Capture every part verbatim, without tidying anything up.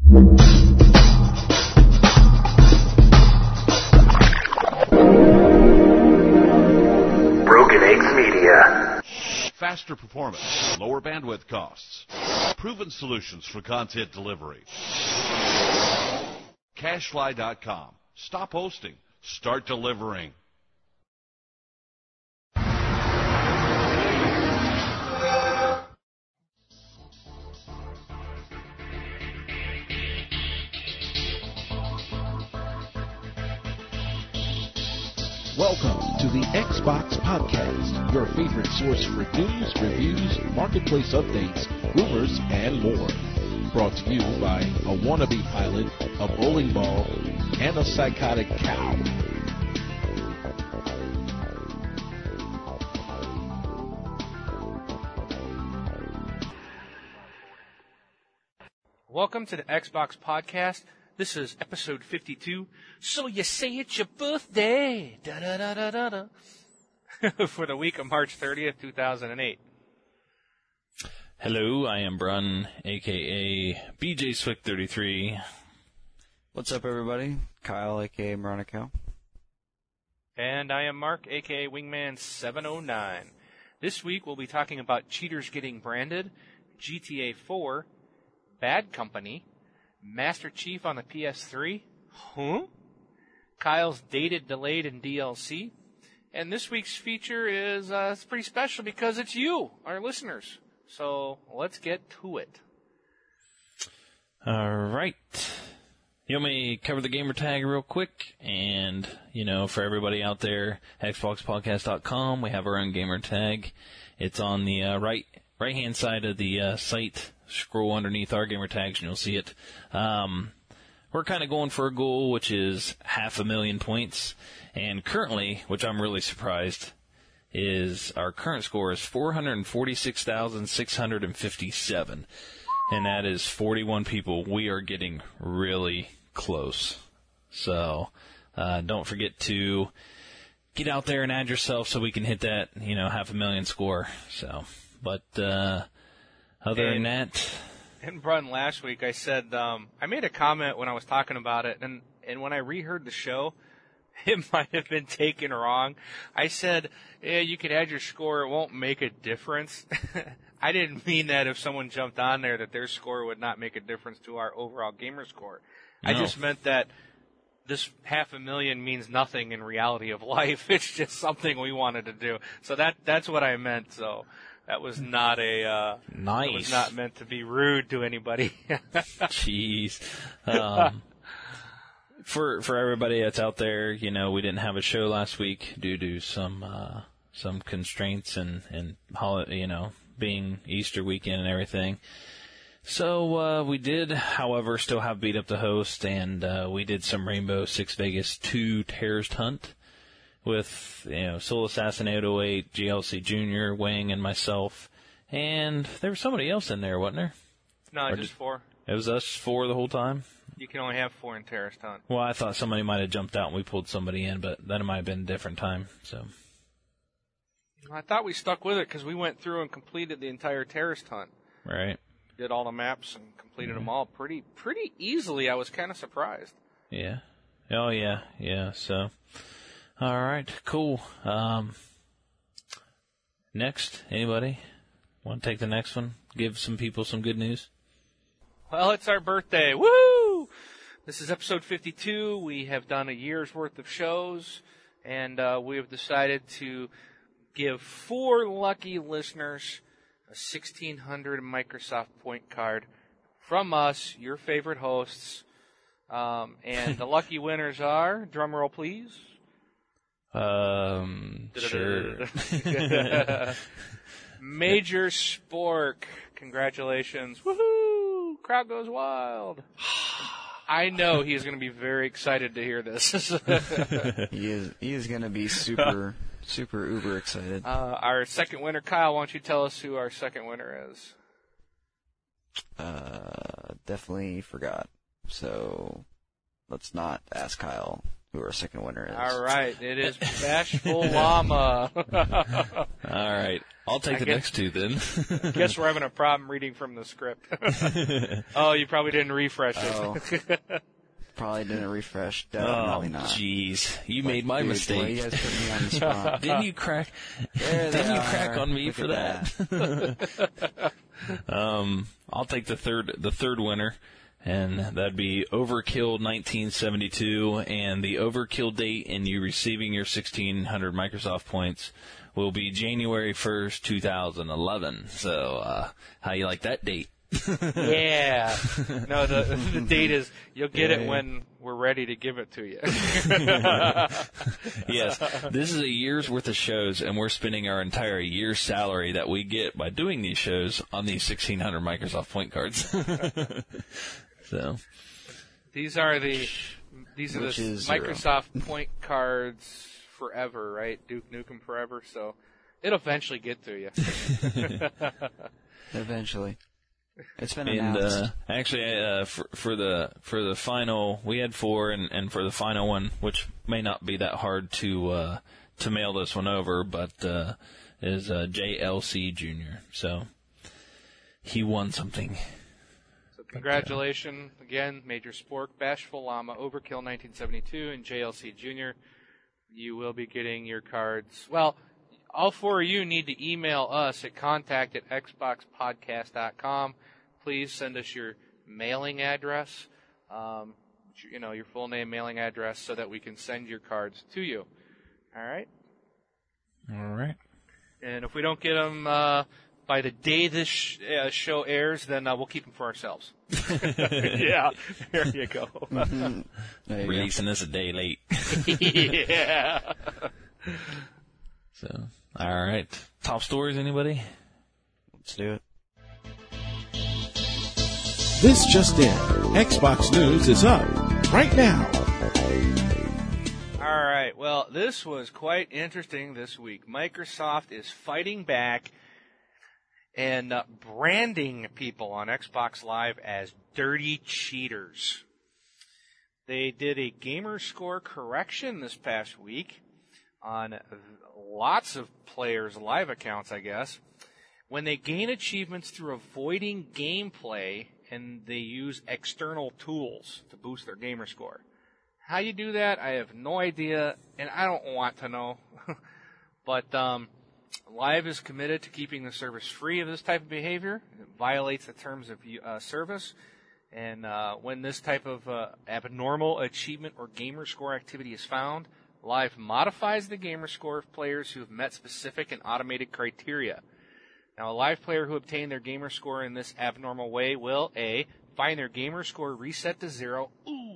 Broken Eggs Media. Faster performance, lower bandwidth costs, proven solutions for content delivery. Cashfly dot com. Stop hosting. Start delivering. Welcome to the Xbox Podcast, your favorite source for news, reviews, marketplace updates, rumors, and more. Brought to you by a wannabe pilot, a bowling ball, and a psychotic cow. Welcome to the Xbox Podcast. This is episode fifty-two. So you say it's your birthday. Da da da da da da. For the week of March thirtieth, two thousand eight. Hello, I am Brun, aka B J Swick thirty-three. What's up, everybody? Kyle, aka Moronico. And I am Mark, aka Wingman seven oh nine. This week we'll be talking about cheaters getting branded, G T A four, Bad Company, Master Chief on the P S three, huh? Kyle's Dated, Delayed, and D L C. And this week's feature is uh, it's pretty special because it's you, our listeners. So let's get to it. All right. You want me to cover the gamer tag real quick? And, you know, for everybody out there, Xbox Podcast dot com, we have our own gamer tag. It's on the uh, right right-hand side of the uh, site. Scroll underneath our gamer tags and you'll see it. Um, we're kind of going for a goal, which is half a million points. And currently, which I'm really surprised, is our current score is four hundred forty-six thousand six hundred fifty-seven. And that is forty-one people. We are getting really close. So, uh, don't forget to get out there and add yourself so we can hit that, you know, half a million score. So, but, uh, Other and, than that, and Brun, last week I said um, I made a comment when I was talking about it, and and when I reheard the show, it might have been taken wrong. I said, "Yeah, you could add your score; it won't make a difference." I didn't mean that if someone jumped on there that their score would not make a difference to our overall gamer score. No. I just meant that this half a million means nothing in reality of life. It's just something we wanted to do. So that that's what I meant. So. That was not a, uh, nice. That was not meant to be rude to anybody. Jeez. Um, for, for everybody that's out there, you know, we didn't have a show last week due to some, uh, some constraints and, and holiday, you know, being Easter weekend and everything. So, uh, we did, however, still have Beat Up the Host, and, uh, we did some Rainbow Six Vegas two Terrorist Hunt. With, you know, Soul Assassin eight oh eight, G L C Junior, Wing, and myself. And there was somebody else in there, wasn't there? No, or just did, four. It was us four the whole time? You can only have four in Terrorist Hunt. Well, I thought somebody might have jumped out and we pulled somebody in, but that might have been a different time, so. I thought we stuck with it because we went through and completed the entire Terrorist Hunt. Right. Did all the maps and completed mm-hmm. them all pretty pretty easily. I was kind of surprised. Yeah. Oh, yeah, yeah, so. All right, cool. Um, next, anybody want to take the next one? Give some people some good news? Well, it's our birthday. Woo! This is episode fifty-two. We have done a year's worth of shows, and uh, we have decided to give four lucky listeners a sixteen hundred Microsoft point card from us, your favorite hosts. Um, and the lucky winners are, drum roll please. Um, sure. Major Spork. Congratulations. Woohoo! Crowd goes wild. I know he is going to be very excited to hear this. he is he is going to be super, super uber excited. Uh, our second winner, Kyle, why don't you tell us who our second winner is? Uh, definitely forgot. So let's not ask Kyle who our second winner is. All right, it is Bashful Llama. All right, I'll take I the guess, next two then. I guess we're having a problem reading from the script. Oh, you probably didn't refresh it. Oh. Probably didn't refresh. Oh, Definitely not. jeez. You made my Dude, mistake. boy, you guys put me on the spot. Didn't you crack? There they Didn't you are. crack on me Look for at that? um, I'll take the third, the third winner, and that'd be Overkill nineteen seventy-two. And the Overkill date and you receiving your sixteen hundred Microsoft points will be January first, two thousand eleven. So, uh, how you like that date? Yeah. No, the the date is you'll get Yeah. it when we're ready to give it to you. Yes, this is a year's worth of shows, and we're spending our entire year's salary that we get by doing these shows on these sixteen hundred Microsoft point cards. So, These are the these are Which the is zero. Microsoft point cards forever, right? Duke Nukem forever. So it'll eventually get to you. Eventually. It's been and announced. uh, actually, uh, for, for the for the final, we had four, and, and for the final one, which may not be that hard to uh, to mail this one over, but uh, is uh, J L C Junior So he won something. So congratulations again, Major Spork, Bashful Llama, Overkill nineteen seventy-two, and J L C Junior You will be getting your cards. Well, all four of you need to email us at contact at xbox podcast dot com. Please send us your mailing address, um, you know, your full name, mailing address, so that we can send your cards to you. All right? All right. And if we don't get them uh, by the day this sh- uh, show airs, then uh, we'll keep them for ourselves. Yeah, there you go. Mhm. There you go. Releasing this a day late. Yeah. So, all right. Top stories, anybody? Let's do it. This just in. Xbox News is up right now. All right. Well, this was quite interesting this week. Microsoft is fighting back and uh, branding people on Xbox Live as dirty cheaters. They did a gamer score correction this past week on lots of players' live accounts, I guess, when they gain achievements through avoiding gameplay and they use external tools to boost their gamer score. How you do that, I have no idea, and I don't want to know. But um, Live is committed to keeping the service free of this type of behavior. It violates the terms of uh, service. And uh, when this type of uh, abnormal achievement or gamer score activity is found, Live modifies the gamer score of players who have met specific and automated criteria. Now, a Live player who obtained their gamer score in this abnormal way will, A, find their gamer score reset to zero, ooh,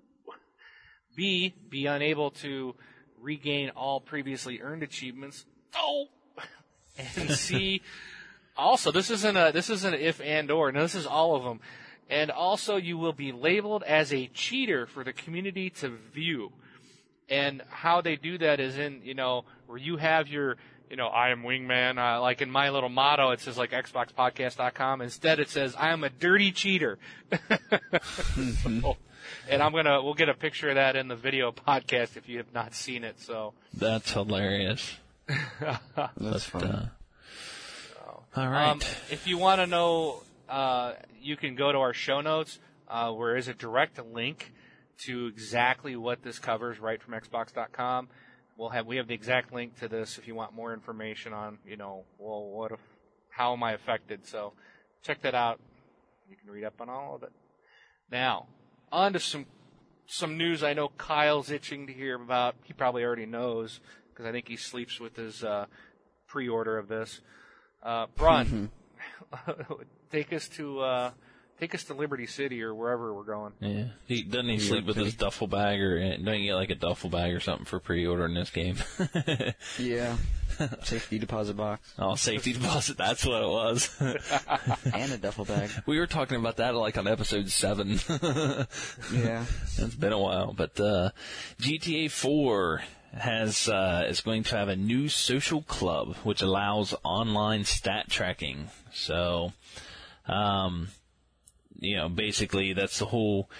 B, be unable to regain all previously earned achievements, oh, and C, also, this isn't a, this isn't an if and or, no, this is all of them. And also, you will be labeled as a cheater for the community to view. And how they do that is in, you know, where you have your, you know, I am Wingman, uh, like in my little motto, it says like xbox podcast dot com. Instead, it says, I am a dirty cheater. So, and I'm going to, we'll get a picture of that in the video podcast if you have not seen it, so. That's hilarious. That's fun. Uh, all right. Um, if you want to know, uh, you can go to our show notes, uh, where is a direct link to exactly what this covers right from xbox dot com. We'll have we have the exact link to this if you want more information on, you know, well, what if, how am I affected? So check that out. You can read up on all of it. Now, on to some some news I know Kyle's itching to hear about. He probably already knows because I think he sleeps with his uh, pre-order of this. Uh, Bron, take us to uh, take us to Liberty City or wherever we're going. Yeah. He, doesn't he sleep with his duffel bag, or don't you get like a duffel bag or something for pre-ordering this game? Yeah. Safety deposit box. Oh, safety deposit. That's what it was. And a duffel bag. We were talking about that like on episode seven. Yeah. It's been a while, but uh, G T A four has uh, is going to have a new social club which allows online stat tracking. So, um, you know, basically that's the whole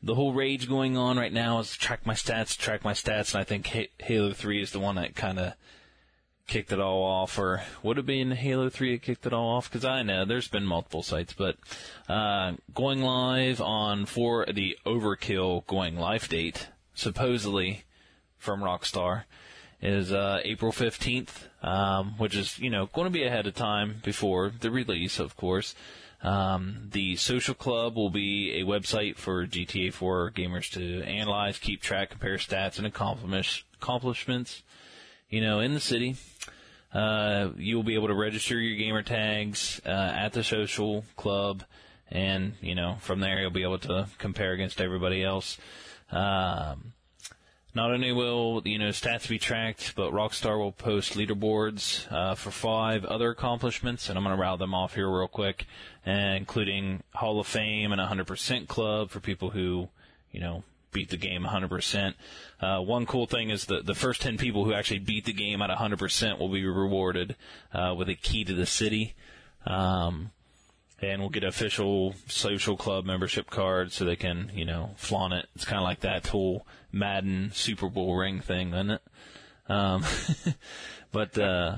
the whole rage going on right now is track my stats, track my stats, and I think Halo three is the one that kind of kicked it all off, or would have been Halo three that kicked it all off, because I know there's been multiple sites, but uh, going live on for the Overkill going live date, supposedly from Rockstar, is uh, April fifteenth, um, which is, you know, going to be ahead of time before the release, of course. Um, the Social Club will be a website for G T A four gamers to analyze, keep track, compare stats, and accomplishments, you know, in the city. Uh, you'll be able to register your gamer tags uh, at the Social Club, and, you know, from there you'll be able to compare against everybody else. Um, not only will, you know, stats be tracked, but Rockstar will post leaderboards uh, for five other accomplishments, and I'm going to rattle them off here real quick, uh, including Hall of Fame and one hundred percent Club for people who, you know, beat the game one hundred percent. Uh, one cool thing is that the first ten people who actually beat the game at one hundred percent will be rewarded uh, with a key to the city. Um, and we'll get official Social Club membership cards so they can, you know, flaunt it. It's kind of like that whole Madden Super Bowl ring thing, isn't it? Um, but uh,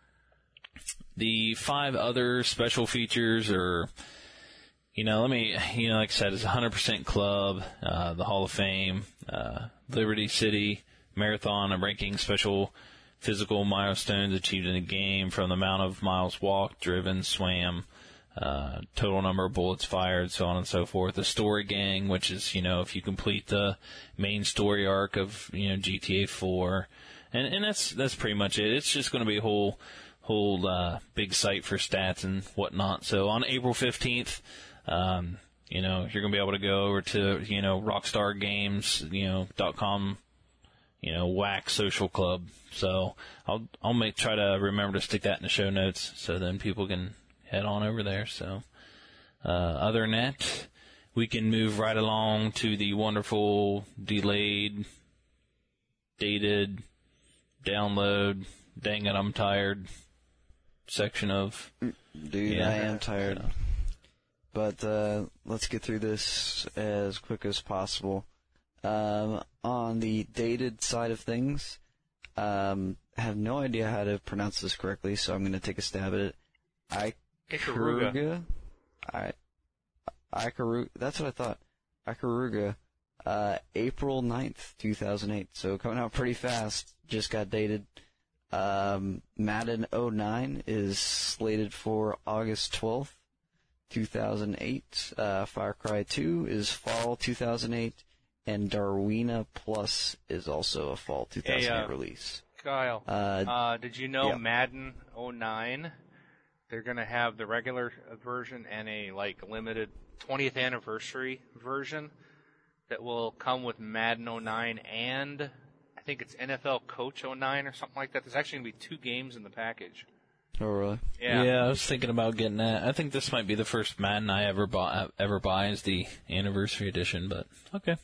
the five other special features are, you know, let me, you know, like I said, it's one hundred percent Club, uh, the Hall of Fame, uh, Liberty City, Marathon, and ranking special physical milestones achieved in the game from the amount of miles walked, driven, swam, uh, total number of bullets fired, so on and so forth. The Story Gang, which is, you know, if you complete the main story arc of, you know, G T A four. And, and that's, that's pretty much it. It's just going to be a whole, whole, uh, big site for stats and whatnot. So on April fifteenth, um, you know, you're going to be able to go over to, you know, Rockstar Games, you know, dot com, you know, whack Social Club. So I'll, I'll make, try to remember to stick that in the show notes so then people can head on over there. So, uh, other than that, we can move right along to the wonderful delayed, dated, download, dang it, I'm tired section of. Dude, yeah, I am tired. So. But, uh, let's get through this as quick as possible. Um, on the dated side of things, um, I have no idea how to pronounce this correctly, so I'm going to take a stab at it. I Ikaruga. I, Ikaruga. That's what I thought. Ikaruga. Uh, April ninth, two thousand eight. So coming out pretty fast. Just got dated. Um, Madden oh nine is slated for August twelfth, two thousand eight. Uh, Far Cry two is fall two thousand eight. And Darwina Plus is also a fall two thousand eight hey, uh, release. Kyle, uh, uh, did you know yeah. Madden oh nine? They're gonna have the regular version and a like limited twentieth anniversary version that will come with Madden oh nine and I think it's N F L Coach oh nine or something like that. There's actually gonna be two games in the package. Oh really? Yeah. Yeah, I was thinking about getting that. I think this might be the first Madden I ever buy ever buy as the anniversary edition, but okay.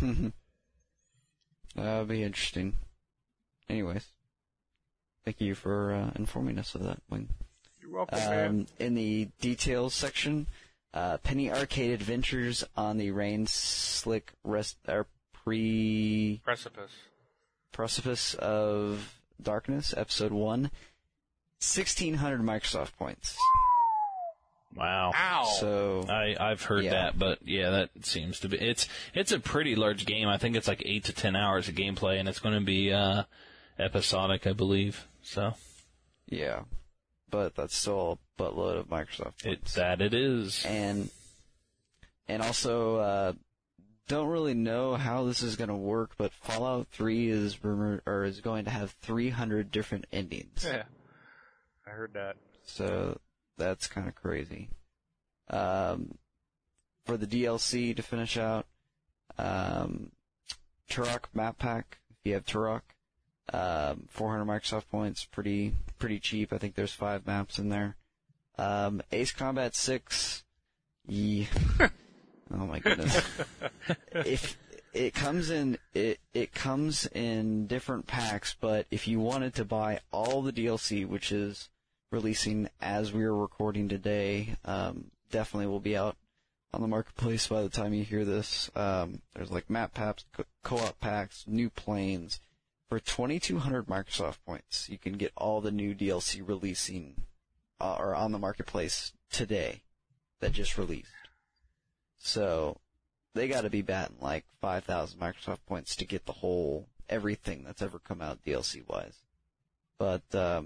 That'll be interesting. Anyways, thank you for uh, informing us of that, Wing. You're welcome, um, man. In the details section, uh, Penny Arcade Adventures on the Rain Slick Rest or pre Precipice Precipice of Darkness, Episode One, sixteen hundred Microsoft points. Wow. Ow. So I, I've heard yeah. that, but yeah, that seems to be, it's, it's a pretty large game. I think it's like eight to ten hours of gameplay, and it's going to be, uh, episodic, I believe, so. Yeah. But that's still a buttload of Microsoft points. It's that it is. And, and also, uh, don't really know how this is going to work, but Fallout three is rumored, or is going to have three hundred different endings. Yeah. I heard that. So, that's kind of crazy. Um, for the D L C to finish out, um, Turok Map Pack, if you have Turok, um, four hundred Microsoft points, pretty, pretty cheap. I think there's five maps in there. Um, Ace Combat six, yeah. Oh my goodness. If, it comes in, it, it comes in different packs, but if you wanted to buy all the D L C, which is releasing as we are recording today, um, definitely will be out on the marketplace by the time you hear this. Um, there's like map packs, co- co-op packs, new planes. For twenty-two hundred Microsoft points, you can get all the new D L C releasing uh, or on the marketplace today that just released. So they got to be batting like five thousand Microsoft points to get the whole everything that's ever come out D L C wise. But um,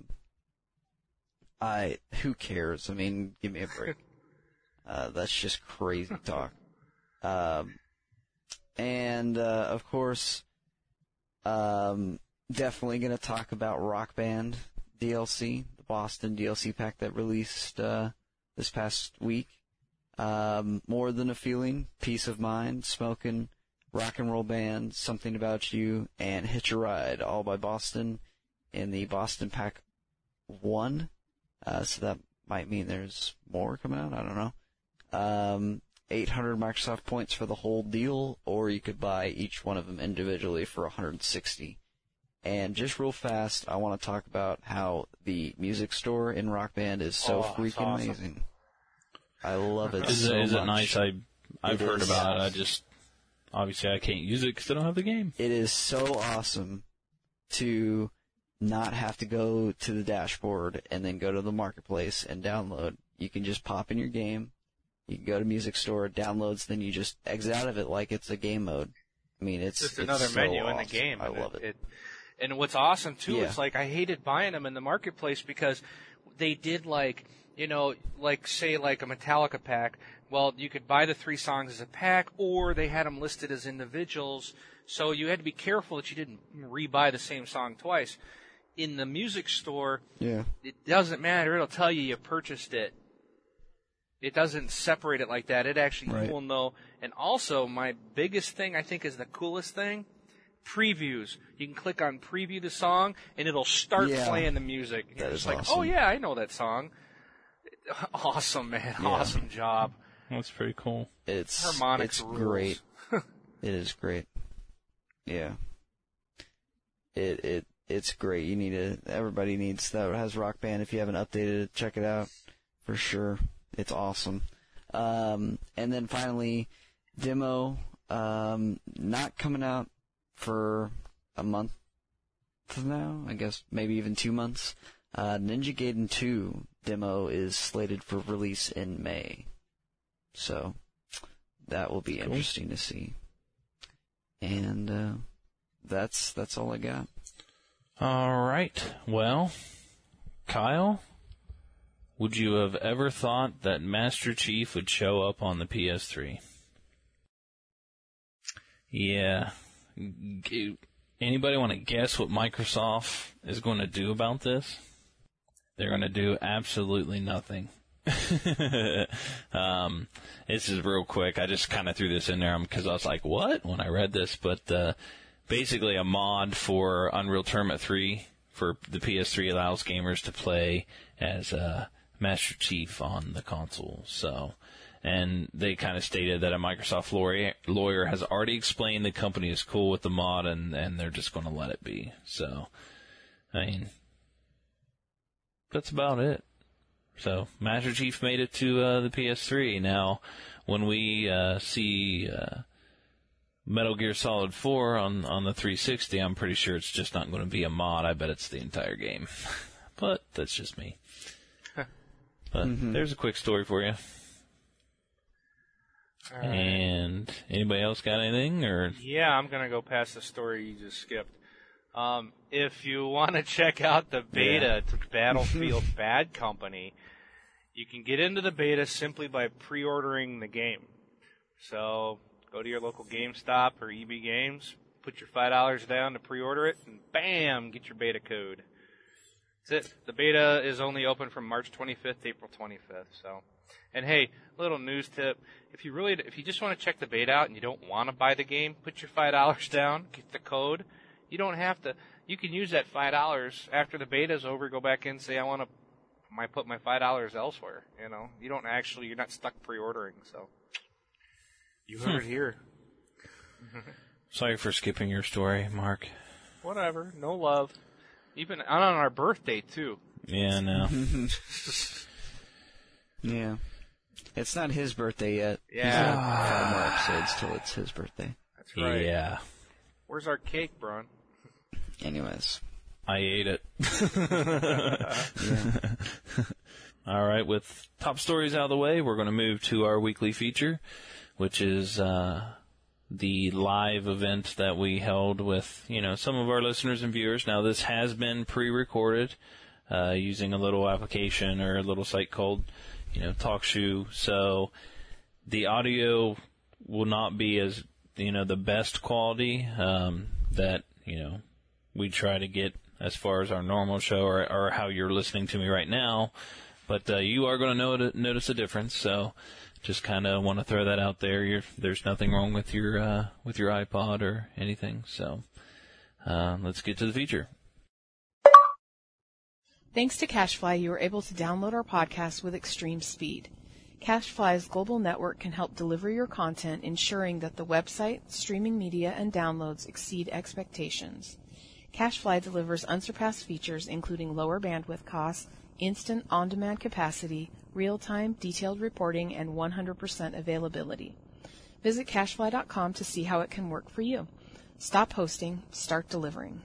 I who cares? I mean, give me a break. Uh, that's just crazy talk. Um, and, uh, of course, um, definitely going to talk about Rock Band D L C, the Boston D L C pack that released uh, this past week. Um, More Than a Feeling, Peace of Mind, Smokin', Rock and Roll Band, Something About You, and Hitch a Ride, all by Boston in the Boston Pack one. Uh, so that might mean there's more coming out. I don't know. Um, eight hundred Microsoft points for the whole deal, or you could buy each one of them individually for one hundred sixty. And just real fast, I want to talk about how the music store in Rock Band is so Oh, freaking awesome. amazing. I love it Is, so it, is much. it nice? I, I've It heard is. about it. I just, obviously I can't use it because I don't have the game. It is so awesome to not have to go to the dashboard and then go to the marketplace and download. You can just pop in your game. You can go to Music Store, it downloads, then you just exit out of it like it's a game mode. I mean, it's Just it's another so menu awesome. in the game. I and love it. And what's awesome too, Yeah. it's like I hated buying them in the marketplace because they did like, you know, like say like a Metallica pack. Well, you could buy the three songs as a pack, or they had them listed as individuals. So you had to be careful that you didn't re-buy the same song twice. In the music store, Yeah. it doesn't matter. It'll tell you you purchased it. It doesn't separate it like that. It actually, Right. you will know. And also, my biggest thing, I think, is the coolest thing, previews. You can click on preview the song, and it'll start Yeah. playing the music. That You're is just like, awesome. oh, yeah, I know that song. Awesome, man. Yeah. Awesome job. That's pretty cool. It's Harmonix it's rules. great. It is great. Yeah. It it it's great. You need to. Everybody needs that has Rock Band. If you haven't updated it, check it out for sure. It's awesome. Um, and then finally, demo. Um, not coming out for a month now. I guess maybe even two months. Uh, Ninja Gaiden two demo is slated for release in May. So that will be interesting to see. And uh, that's that's all I got. All right. Well, Kyle, would you have ever thought that Master Chief would show up on the P S three? Yeah. G- Anybody want to guess what Microsoft is going to do about this? They're going to do absolutely nothing. um, this is real quick. I just kind of threw this in there because I was like, what? When I read this. But uh, basically a mod for Unreal Tournament three for the P S three allows gamers to play as uh, Master Chief on the console. So, and they kind of stated that a Microsoft lawyer, lawyer has already explained the company is cool with the mod and, and they're just going to let it be. So, I mean, that's about it. So, Master Chief made it to uh, the P S three. Now, when we uh, see uh, Metal Gear Solid four on, on the three sixty, I'm pretty sure it's just not going to be a mod. I bet it's the entire game. But that's just me. But Mm-hmm. there's a quick story for you. All right. And anybody else got anything? Or Yeah, I'm going to go past the story you just skipped. Um, if you want to check out the beta to Battlefield Bad Company, you can get into the beta simply by pre-ordering the game. So go to your local GameStop or E B Games, put your five dollars down to pre-order it, and bam, get your beta code. That's it. The beta is only open from March twenty-fifth to April twenty-fifth. So, and hey, little news tip: if you really, if you just want to check the beta out and you don't want to buy the game, put your five dollars down, get the code. You don't have to. You can use that five dollars after the beta's over. Go back in and say I want to. I put my five dollars elsewhere. You know, you don't actually. You're not stuck pre-ordering. So, you heard it here. sorry for skipping your story, Mark. Whatever. No love. Even on our birthday too. Yeah, no. Yeah. It's not his birthday yet. Yeah. He's got five more episodes till it's his birthday. That's right. Yeah. Where's our cake, Bron? Anyways. I ate it. Yeah. All right, with top stories out of the way, we're going to move to our weekly feature, which is uh, the live event that we held with, you know, some of our listeners and viewers. Now, this has been pre-recorded uh, using a little application or a little site called, you know, TalkShoe. So the audio will not be as, you know, the best quality um, that, you know, we try to get as far as our normal show or, or how you're listening to me right now. But uh, you are going to not- notice a difference, so just kind of want to throw that out there. You're, there's nothing wrong with your uh, with your iPod or anything. So uh, let's get to the feature. Thanks to CacheFly, you are able to download our podcast with extreme speed. CacheFly's global network can help deliver your content, ensuring that the website, streaming media, and downloads exceed expectations. CacheFly delivers unsurpassed features, including lower bandwidth costs, instant on-demand capacity, real-time detailed reporting, and one hundred percent availability. Visit cachefly dot com to see how it can work for you. Stop hosting, start delivering.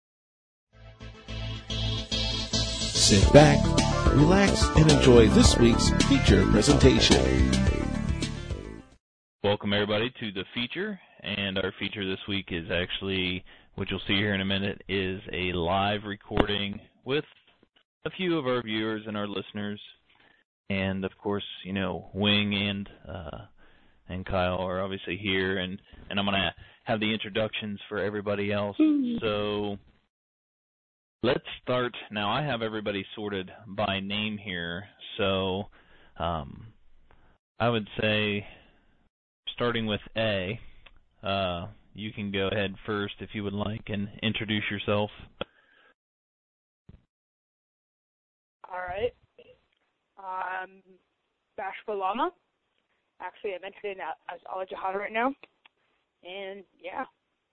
Sit back, relax, and enjoy this week's feature presentation. Welcome, everybody, to the feature. And our feature this week is actually, what you'll see here in a minute, is a live recording with a few of our viewers and our listeners, and of course, you know, Wing and uh, and Kyle are obviously here, and, and I'm gonna have the introductions for everybody else. So let's start now. I have everybody sorted by name here, so um, I would say starting with A, uh, you can go ahead first if you would like and introduce yourself. All right. Um, Bashful Llama. Actually, I'm entered in as Al Jihad right now. And, yeah.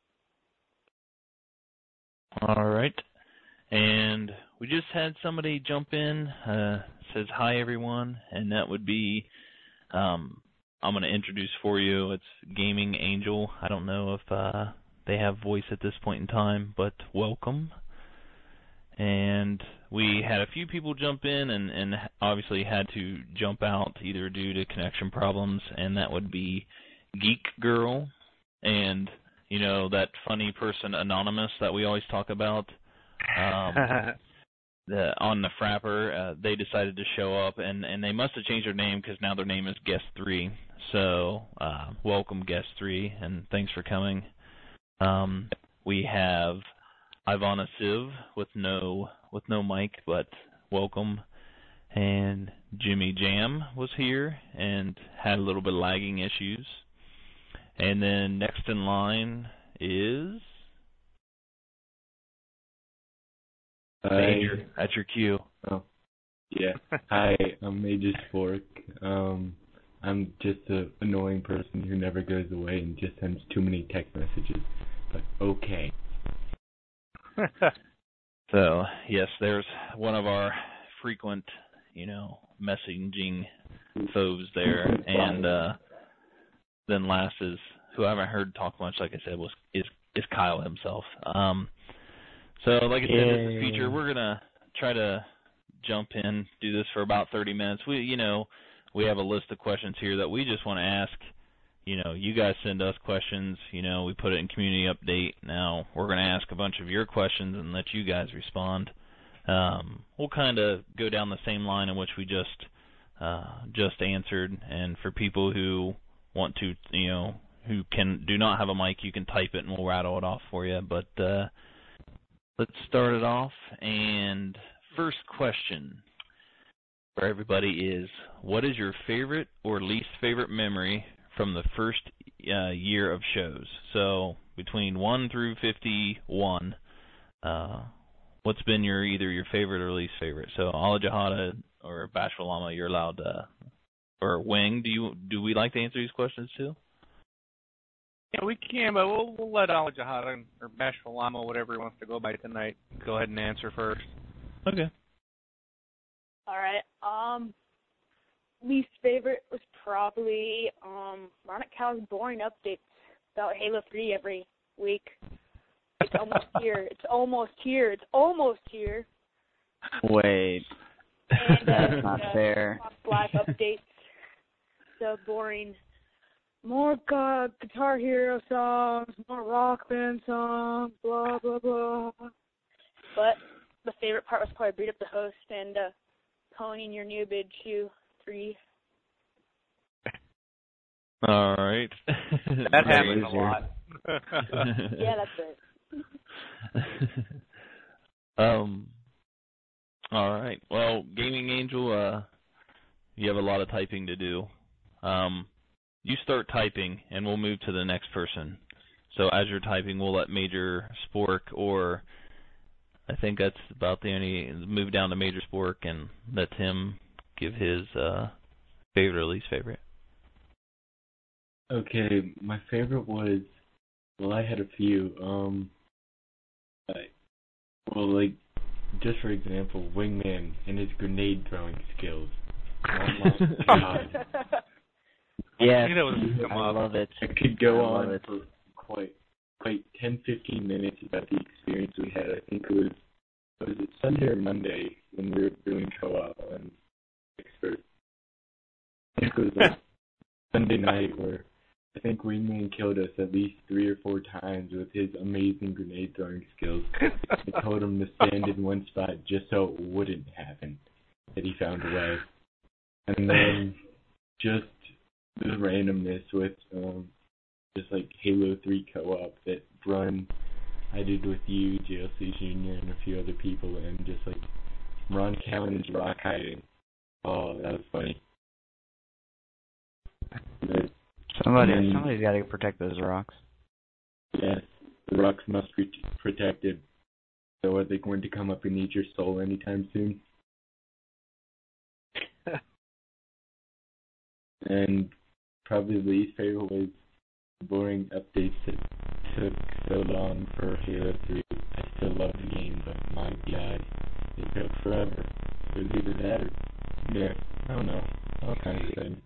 All right. And we just had somebody jump in, uh, says, hi, everyone. And that would be, um, I'm going to introduce for you, it's Gaming Angel. I don't know if uh, they have voice at this point in time, but welcome. And we had a few people jump in and, and obviously had to jump out either due to connection problems, and that would be Geek Girl and, you know, that funny person Anonymous that we always talk about. Um, the, on the Frapper, uh, they decided to show up, and, and they must have changed their name because now their name is Guest three. So uh, welcome, Guest three, and thanks for coming. Um, we have Ivana Civ with no with no mic, but welcome. And Jimmy Jam was here and had a little bit of lagging issues. And then next in line is Hi. That's your cue. Oh, yeah. Hi, I'm Magus Fork. Um, I'm just an annoying person who never goes away and just sends too many text messages. But okay. So, yes, there's one of our frequent, you know, messaging foes there. And uh, then last is, who I haven't heard talk much, like I said, was is, is Kyle himself. Um, so, like I said, Yay. this is a feature. We're going to try to jump in, do this for about thirty minutes. We, you know, we have a list of questions here that we just want to ask. You know, you guys send us questions, you know, we put it in community update. Now we're going to ask a bunch of your questions and let you guys respond. Um, we'll kind of go down the same line in which we just uh, just answered. And for people who want to, you know, who can do not have a mic, you can type it and we'll rattle it off for you. But uh, let's start it off. And first question for everybody is, what is your favorite or least favorite memory from the first uh, year of shows? So between one through fifty-one, uh, what's been your either your favorite or least favorite? So Al Jihad or Bashful Llama, you're allowed to, or Wing, do you do we like to answer these questions too? Yeah, we can, but we'll, we'll let Al Jihad or Bashful Llama, whatever he wants to go by tonight, go ahead and answer first. Okay. All right. Um, least favorite was probably um, Ronic Cal's boring updates about Halo three every week. It's almost here. It's almost here. It's almost here. Wait. And, uh, That's not uh, fair. Live updates. So boring. More uh, Guitar Hero songs, more Rock Band songs, blah, blah, blah. But the favorite part was probably Beat Up the Host and uh, Ponying Your New Bid Shoe three. All right. That happens a lot. Yeah, that's it. um. All right. Well, Gaming Angel, uh, you have a lot of typing to do. Um, you start typing, and we'll move to the next person. So as you're typing, we'll let Major Spork, or I think that's about the only, move down to Major Spork and let him give his uh, favorite or least favorite. Okay, my favorite was, well, I had a few. Um, I, well, like, just for example, Wingman and his grenade throwing skills. Oh my god. Yes, I, I love it. I could go I on for quite, quite ten, fifteen minutes about the experience we had. I think it was, was it Sunday or Monday when we were doing co-op on Expert. I think it was like Sunday night where I think Wingman killed us at least three or four times with his amazing grenade throwing skills. I told him to stand in one spot just so it wouldn't happen, that he found a way. And then just the randomness with um, just like Halo three co-op that Brun, I did with you, J L C Junior, and a few other people, and just like Ron Callan's rock hiding. Oh, that was funny. But, Somebody, and, somebody's got to protect those rocks. yes, the rocks must be protected. So are they going to come up and eat your soul anytime soon? And probably the least favorite was the boring updates that took so long for Halo three. I still love the game, but my god, it took forever. It was either that or, yeah, I don't know, all kinds of things.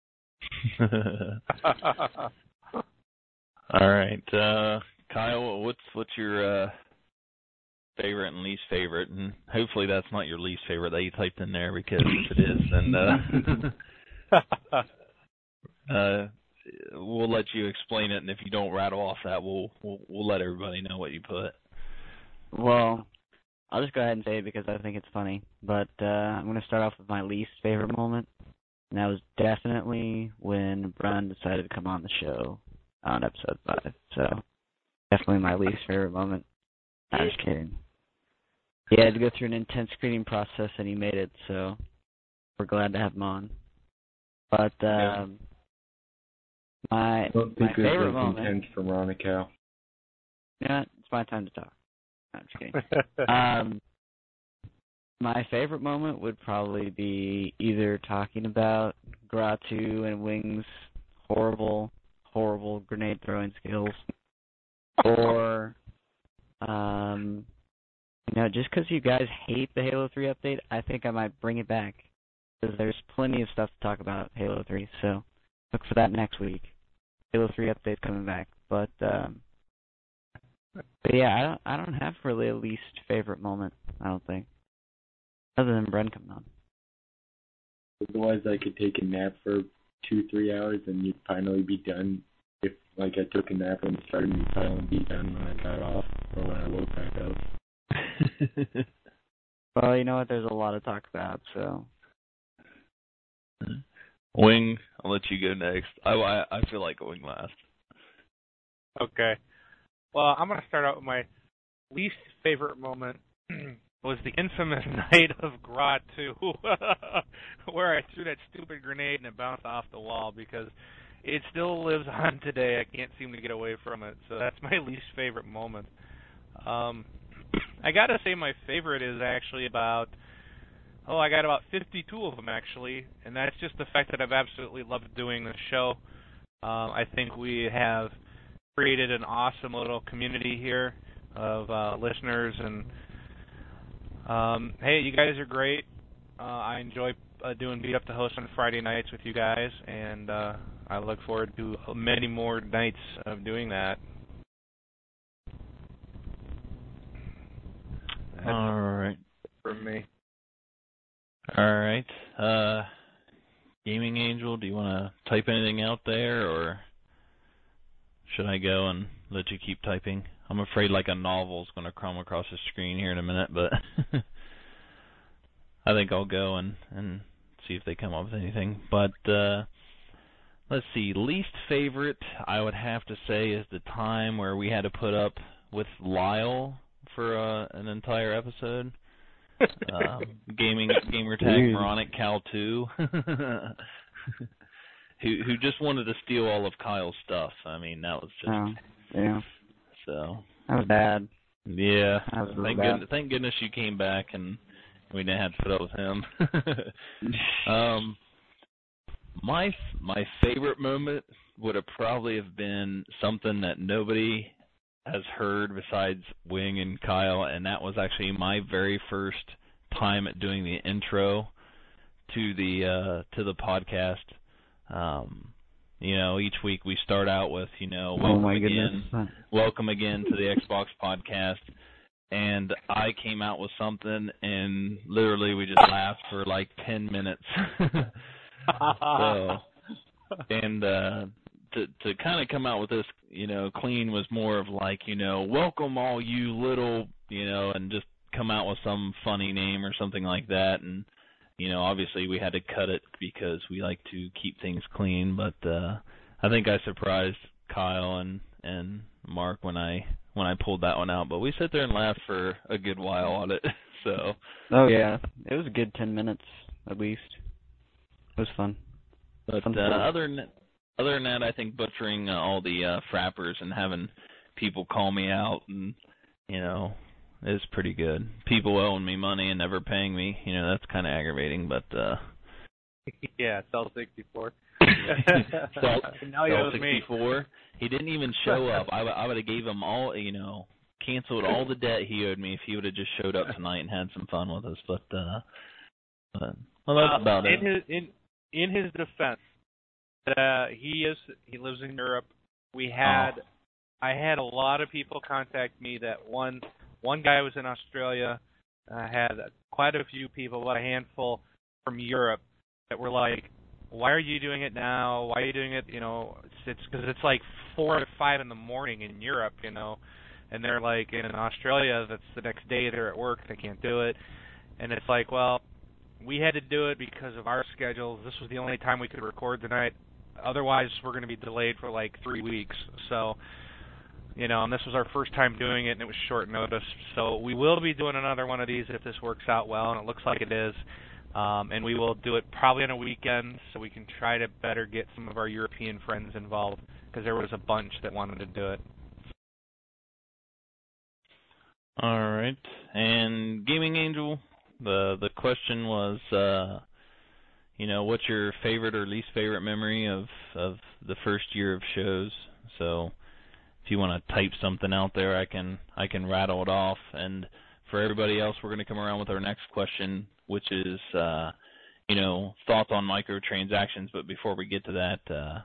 All right, uh, Kyle, what's what's your uh, favorite and least favorite? And hopefully that's not your least favorite that you typed in there, because if it is, then uh, uh, we'll let you explain it. And if you don't rattle off that, we'll we'll, we'll let everybody know what you put. Well, I'll just go ahead and say it because I think it's funny. But uh, I'm going to start off with my least favorite moment. And that was definitely when Brun decided to come on the show on episode five. So, definitely my least favorite moment. I'm just kidding. He had to go through an intense screening process, and he made it, so we're glad to have him on. But, um, my, I don't my think it favorite was moment... intense for Monica. Yeah, it's my time to talk. No, I'm just kidding. um, my favorite moment would probably be either talking about Gratu and Wing's horrible, horrible grenade throwing skills, or, um, you know, just because you guys hate the Halo three update, I think I might bring it back, because there's plenty of stuff to talk about Halo three, so look for that next week. Halo three update coming back, but, um, but yeah, I don't, I don't have really a least favorite moment, I don't think. Other than Bren coming on. Otherwise, I could take a nap for two, three hours, and you'd finally be done. If, like, I took a nap and started, you'd finally be done when I got off, or when I woke back up. Well, you know what? There's a lot to talk about, so. Wing, I'll let you go next. I, I, I feel like going last. Okay. Well, I'm going to start out with my least favorite moment. Was the infamous night of Gratu, where I threw that stupid grenade and it bounced off the wall, because it still lives on today. I can't seem to get away from it, so that's my least favorite moment. Um, I gotta say my favorite is actually about, oh, I got about fifty-two of them actually, and that's just the fact that I've absolutely loved doing this show. Um, I think we have created an awesome little community here of uh, listeners, and Um, hey, you guys are great. Uh, I enjoy uh, doing Beat Up the Host on Friday nights with you guys, and uh, I look forward to many more nights of doing that. That's All right. for me. All right. Uh, Gaming Angel, do you want to type anything out there, or should I go and let you keep typing? I'm afraid like a novel's going to come across the screen here in a minute, but I think I'll go and, and see if they come up with anything. But uh, let's see. Least favorite, I would have to say, is the time where we had to put up with Lyle for uh, an entire episode. um, gaming gamer tag Moronic Cal two, who who just wanted to steal all of Kyle's stuff. I mean, that was just oh, yeah. So that was bad. Yeah. That was really thank bad. goodness, thank goodness you came back and we didn't have to put up with him. um, my my favorite moment would have probably have been something that nobody has heard besides Wing and Kyle, and that was actually my very first time at doing the intro to the uh, to the podcast. Um, you know, each week we start out with, you know, welcome oh my again, goodness. welcome again to the Xbox podcast, and I came out with something, and literally we just laughed for like ten minutes. so, and uh, to to kind of come out with this, you know, clean was more of like, you know, welcome all you little, you know, and just come out with some funny name or something like that. And, you know, obviously we had to cut it because we like to keep things clean. But uh, I think I surprised Kyle and, and Mark when I when I pulled that one out. But we sat there and laughed for a good while on it. so. Oh, yeah. It was a good ten minutes, at least. It was fun. But fun uh, other than that, Other than that, I think butchering uh, all the uh, frappers and having people call me out, and you know, is pretty good. People owing me money and never paying me, you know, that's kind of aggravating. But uh, yeah, Cell sixty-four. Cell, now he Cell owes sixty-four. me. He didn't even show up. I, w- I would have gave him all, you know, canceled all the debt he owed me if he would have just showed up tonight and had some fun with us. But, uh, but well, that's uh, about in it. His, in in his defense. Uh, he is. He lives in Europe. We had, Oh. I had a lot of people contact me. That one, one guy was in Australia. I had quite a few people, about a handful from Europe, that were like, "Why are you doing it now? Why are you doing it?" You know, it's because it's, it's like four to five in the morning in Europe. You know, and they're like in Australia. That's the next day. They're at work. They can't do it, and it's like, well, we had to do it because of our schedules. This was the only time we could record tonight. Otherwise, we're going to be delayed for like three weeks. So, you know, and this was our first time doing it, and it was short notice. So we will be doing another one of these if this works out well, and it looks like it is. Um, and we will do it probably on a weekend so we can try to better get some of our European friends involved, because there was a bunch that wanted to do it. All right. And Gaming Angel, the the question was, uh, you know, what's your favorite or least favorite memory of, of the first year of shows? So if you want to type something out there, I can I can rattle it off. And for everybody else, we're going to come around with our next question, which is, uh, you know, thoughts on microtransactions. But before we get to that, uh,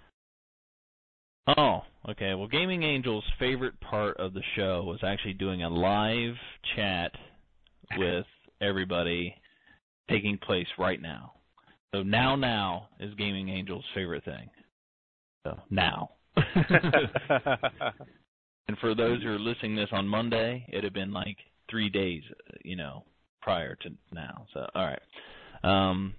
oh, okay. Well, Gaming Angel's favorite part of the show was actually doing a live chat with everybody taking place right now. So now, now is Gaming Angel's favorite thing. So now. And for those who are listening this on Monday, it had been like three days, you know, prior to now. So, all right. Um,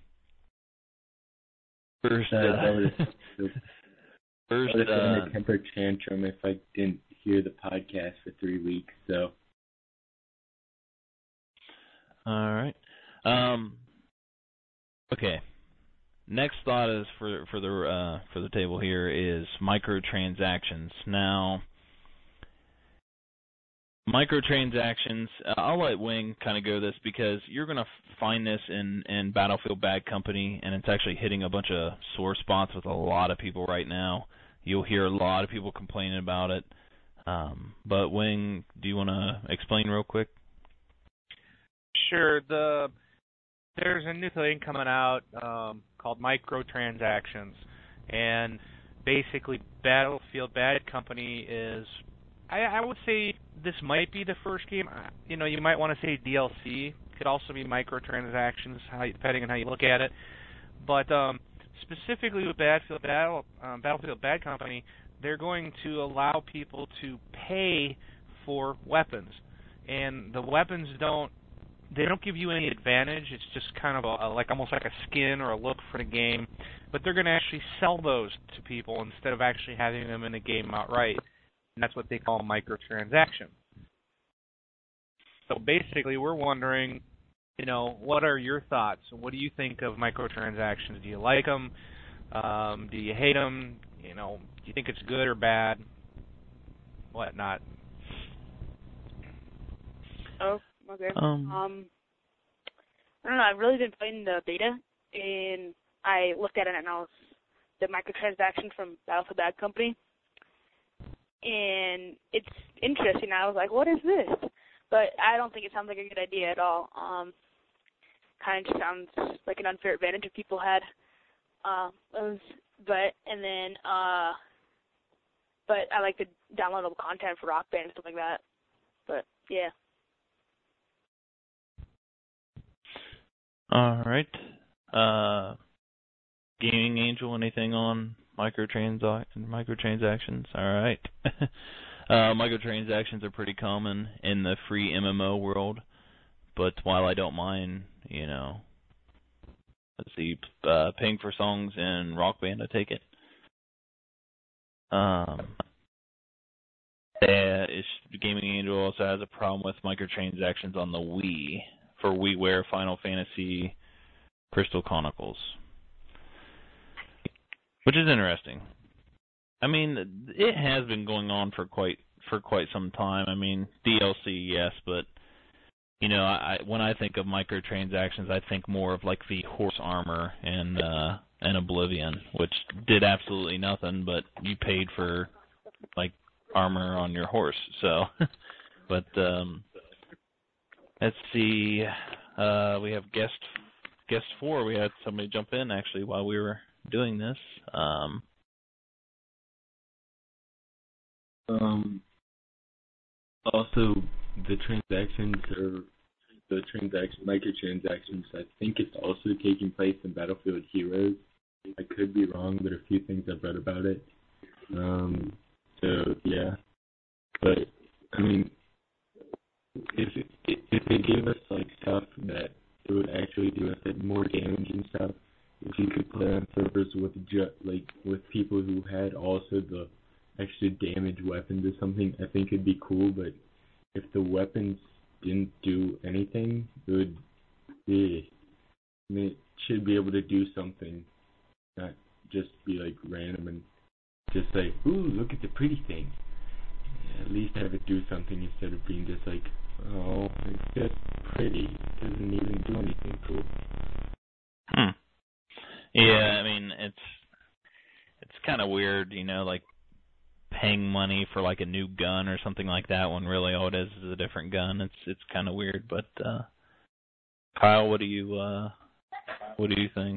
first, uh, I would have first, had uh, a temper tantrum if I didn't hear the podcast for three weeks. So. All right. Um, okay. Next thought is for for the uh, for the table here is microtransactions. Now, microtransactions. Uh, I'll let Wing kind of go this because you're going to find this in in Battlefield Bad Company, and it's actually hitting a bunch of sore spots with a lot of people right now. You'll hear a lot of people complaining about it. Um, but Wing, do you want to explain real quick? Sure. The there's a new thing coming out um, called microtransactions, and basically Battlefield Bad Company is, I, I would say this might be the first game. You know, you might want to say D L C. Could also be microtransactions, how you, depending on how you look at it. But um, specifically with Battlefield, Battle, um, Battlefield Bad Company, they're going to allow people to pay for weapons, and the weapons don't they don't give you any advantage. It's just kind of a, a, like almost like a skin or a look for the game, but they're going to actually sell those to people instead of actually having them in the game outright, and that's what they call microtransaction. So basically, we're wondering, you know, what are your thoughts? What do you think of microtransactions? Do you like them? Um, do you hate them? You know, do you think it's good or bad? Whatnot. Oh, okay. Um, um, I don't know. I've really been playing the beta, and I looked at it and I was the microtransaction from Battlefield Bad Company, and it's interesting. I was like, what is this? But I don't think it sounds like a good idea at all. Um, kind of just sounds like an unfair advantage if people had. Uh, was, but and then, uh, but I like the downloadable content for Rock Band and stuff like that. But yeah. All right. Uh, Gaming Angel, anything on microtrans- microtransactions? All right. uh, microtransactions are pretty common in the free M M O world, but while I don't mind, you know, let's see, uh, paying for songs in Rock Band, I take it. Um, yeah, it's, Gaming Angel also has a problem with microtransactions on the Wii for WiiWare Final Fantasy Crystal Chronicles, which is interesting. I mean, it has been going on for quite for quite some time. I mean, D L C, yes, but you know, I, when I think of microtransactions, I think more of like the horse armor and uh, and Oblivion, which did absolutely nothing, but you paid for like armor on your horse. So, but um, let's see, uh, we have guest guest four. We had somebody jump in actually while we were doing this. Um, um also, the transactions are the transaction microtransactions. I think it's also taking place in Battlefield Heroes. I could be wrong, but a few things I've read about it. Um, so yeah, but I mean, if if they gave us like stuff that it would actually do us like more damage and stuff, if you could play on servers with ju- like with people who had also the extra damage weapons or something, I think it'd be cool. But if the weapons didn't do anything, it would be, I mean, it should be able to do something, not just be like random and just like, ooh, look at the pretty thing. Yeah, at least have it do something instead of being just like, oh, it's just pretty. It doesn't even do anything cool. Hmm. Yeah, I mean, it's it's kind of weird, you know, like paying money for like a new gun or something like that when really all it is is a different gun. It's it's kind of weird, but uh, Kyle, what do you uh, what do you think?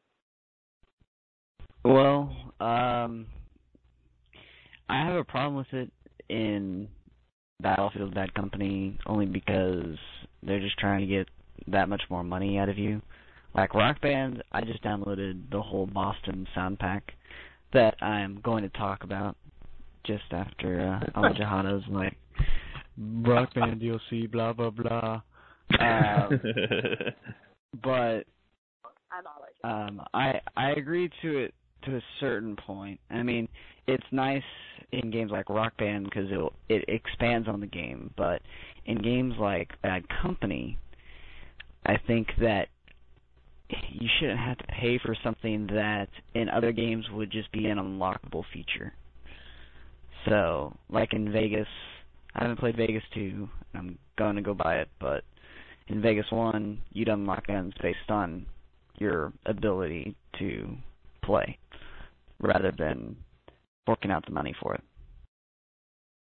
Well, um, I have a problem with it in Battlefield Bad Company only because they're just trying to get that much more money out of you. Like Rock Band, I just downloaded the whole Boston sound pack that I'm going to talk about just after uh, Al Jahada's like Rock Band D L C, blah blah blah. Um, but um, I I agree to it to a certain point. I mean, it's nice in games like Rock Band because it it expands on the game, but in games like Bad Company, I think that you shouldn't have to pay for something that in other games would just be an unlockable feature. So, like in Vegas, I haven't played Vegas two, I'm going to go buy it, but in Vegas one, you'd unlock guns based on your ability to play, rather than forking out the money for it.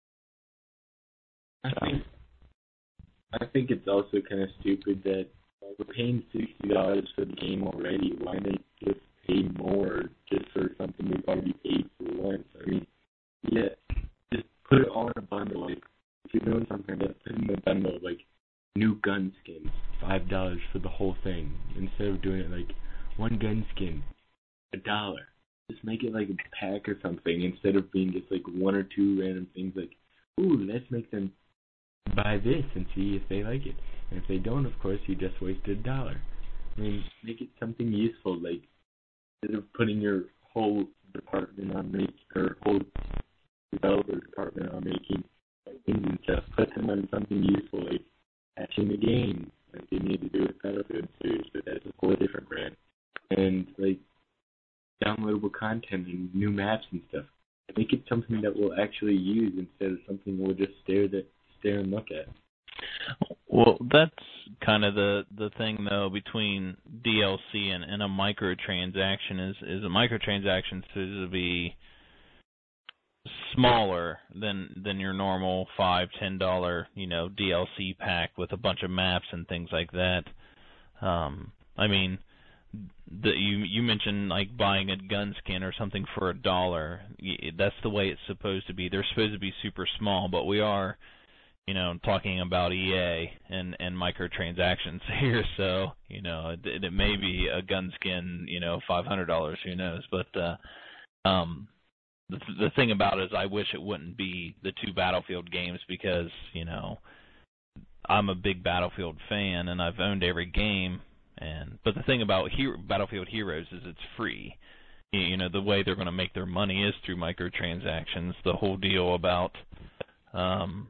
I So. think I think it's also kind of stupid that we're paying sixty dollars for the game already. Why not just pay more just for something we've already paid for once? I mean, yeah, just put it all in a bundle. Like, if you're doing something, just put it in a bundle. Like, new gun skins, five dollars for the whole thing. Instead of doing it like one gun skin, a dollar. Just make it like a pack or something instead of being just like one or two random things like, ooh, let's make them buy this and see if they like it. And if they don't, of course, you just wasted a dollar. I mean, make it something useful, like, instead of putting your whole department on making, or whole developer department on making things and stuff, put them on something useful, like patching the game, like they need to do with Battlefield series, but that's a whole different brand. And, like, downloadable content and new maps and stuff. Make it something that we'll actually use instead of something we'll just stare that stare and look at. Well, that's kind of the the thing though between D L C and, and a microtransaction is is a microtransaction supposed to be smaller than than your normal five ten dollar you know D L C pack with a bunch of maps and things like that. Um, I mean. The, you you mentioned like buying a gun skin or something for a dollar. That's the way it's supposed to be. They're supposed to be super small, but we are, you know, talking about E A and and microtransactions here. So you know, it, it may be a gun skin, you know, five hundred dollars. Who knows? But uh, um, the the thing about it is, I wish it wouldn't be the two Battlefield games because you know, I'm a big Battlefield fan and I've owned every game. And but the thing about Hero, Battlefield Heroes is it's free. You, you know, the way they're going to make their money is through microtransactions. The whole deal about um,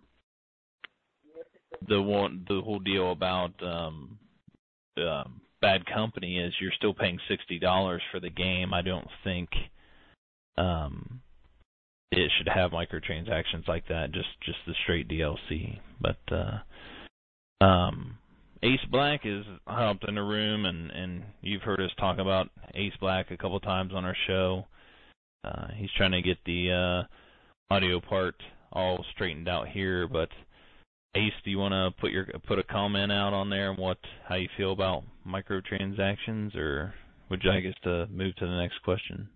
the one, the whole deal about um, uh, Bad Company is you're still paying sixty dollars for the game. I don't think um, it should have microtransactions like that. Just just the straight D L C. But uh, um. Ace Black is hopped in a room, and, and you've heard us talk about Ace Black a couple times on our show. Uh, he's trying to get the uh, audio part all straightened out here, but Ace, do you want to put your put a comment out on there and what how you feel about microtransactions, or would you like us to move to the next question?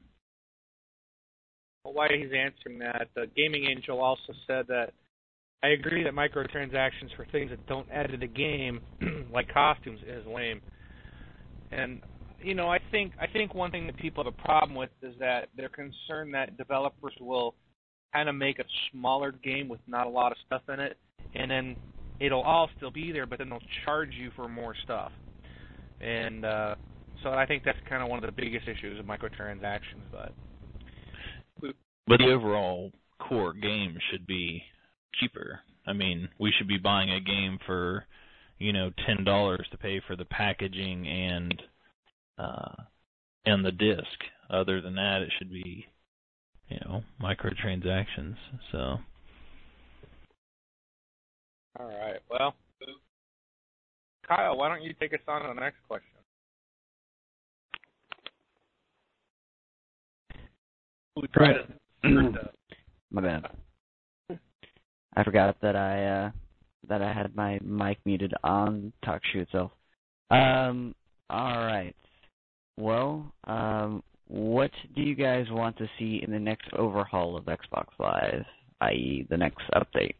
Well, while he's answering that, the Gaming Angel also said that I agree that microtransactions for things that don't add to the game, like costumes, is lame. And you know, I think I think one thing that people have a problem with is that they're concerned that developers will kind of make a smaller game with not a lot of stuff in it, and then it'll all still be there, but then they'll charge you for more stuff. And uh, so I think that's kind of one of the biggest issues of microtransactions. But but the overall core game should be cheaper. I mean, we should be buying a game for, you know, ten dollars to pay for the packaging and uh, and the disc. Other than that, it should be, you know, microtransactions. So. All right. Well, Kyle, why don't you take us on to the next question? Right. My bad. I forgot that I uh, that I had my mic muted on TalkShoe itself. Um. All right. Well, um, what do you guys want to see in the next overhaul of Xbox Live, that is, the next update?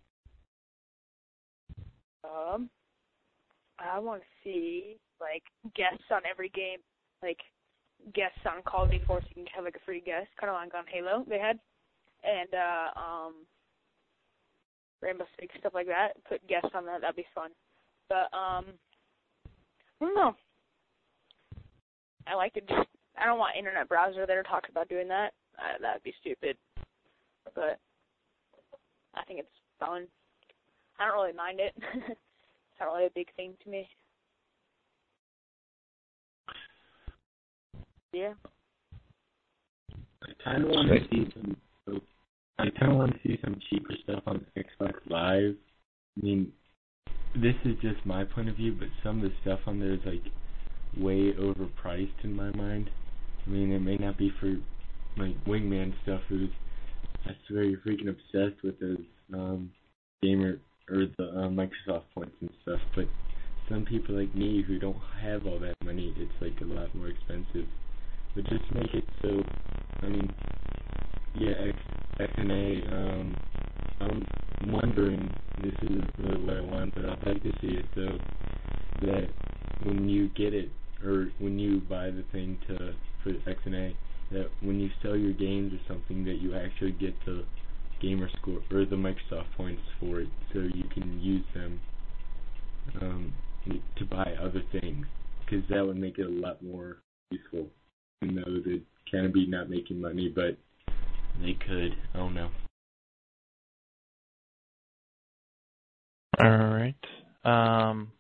Um, I want to see like guests on every game, like guests on Call of Duty four, so you can have like a free guest, kind of like on Halo they had, and uh, um. Rainbow Six, stuff like that. Put guests on that. That'd be fun. But, um, I don't know. I like to just, I don't want internet browser that are talking about doing that. Uh, that'd be stupid. But I think it's fun. I don't really mind it. It's not really a big thing to me. Yeah. I kind of want to see some. I kind of want to see some cheaper stuff on Xbox Live. I mean, this is just my point of view, but some of the stuff on there is like way overpriced in my mind. I mean, it may not be for like Wingman stuff, who's I swear you're freaking obsessed with those um, gamer or the uh, Microsoft points and stuff. But some people like me who don't have all that money, it's like a lot more expensive. But just make it so, I mean, yeah, X, X N A, um, I'm wondering, this isn't really what I want, but I'd like to see it so that when you get it, or when you buy the thing to for X N A, that when you sell your games or something, that you actually get the gamer score, or the Microsoft points for it, so you can use them um, to buy other things, because that would make it a lot more useful. Even though they'd kind of be not making money, but they could. I don't know. All right. Um,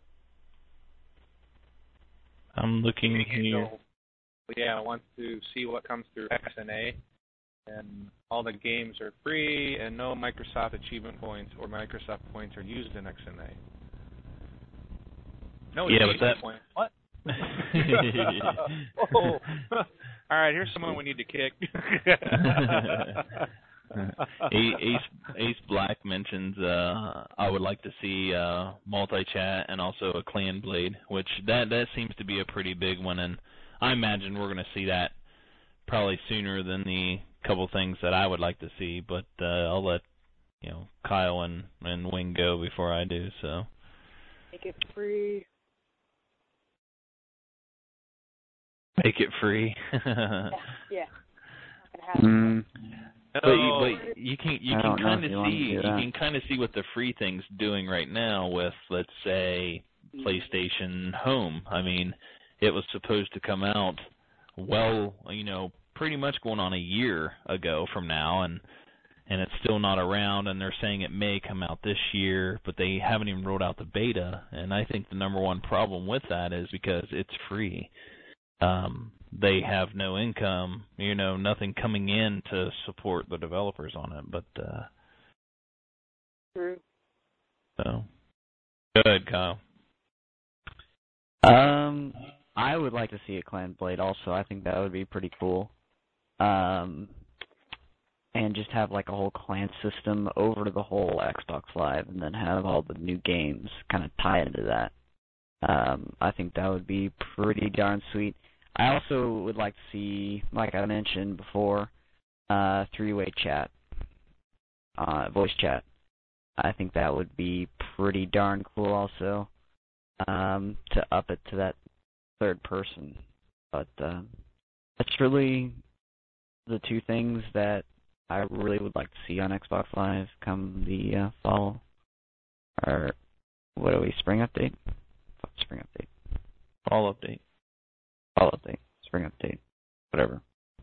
I'm looking here. So, yeah, I want to see what comes through X N A, and all the games are free, and no Microsoft achievement points or Microsoft points are used in X N A. No yeah, achievement but that... points. What? Oh. All right, here's someone we need to kick. Ace, Ace Black mentions uh, I would like to see uh, multi-chat and also a clan blade, which that that seems to be a pretty big one, and I imagine we're going to see that probably sooner than the couple things that I would like to see. But uh, I'll let you know Kyle and and Wing go before I do. So make it free. Make it free. yeah. yeah. Mm. But you, but you can you I can kind of you see you that. can kind of see what the free thing's doing right now with, let's say, PlayStation Home. I mean, it was supposed to come out well, you know, pretty much going on a year ago from now, and and it's still not around. And they're saying it may come out this year, but they haven't even rolled out the beta. And I think the number one problem with that is because it's free. Um, they have no income, you know, nothing coming in to support the developers on it. But uh, True. So, go ahead, Kyle. Um, I would like to see a Clan Blade also. I think that would be pretty cool. Um, and just have like a whole clan system over to the whole Xbox Live, and then have all the new games kind of tie into that. Um, I think that would be pretty darn sweet. I also would like to see, like I mentioned before, uh, three-way chat, uh, voice chat. I think that would be pretty darn cool also, um, to up it to that third person. But uh, that's really the two things that I really would like to see on Xbox Live come the uh, fall. Or, what are we, spring update? Spring update. Fall update. Fall update. Spring update. Whatever.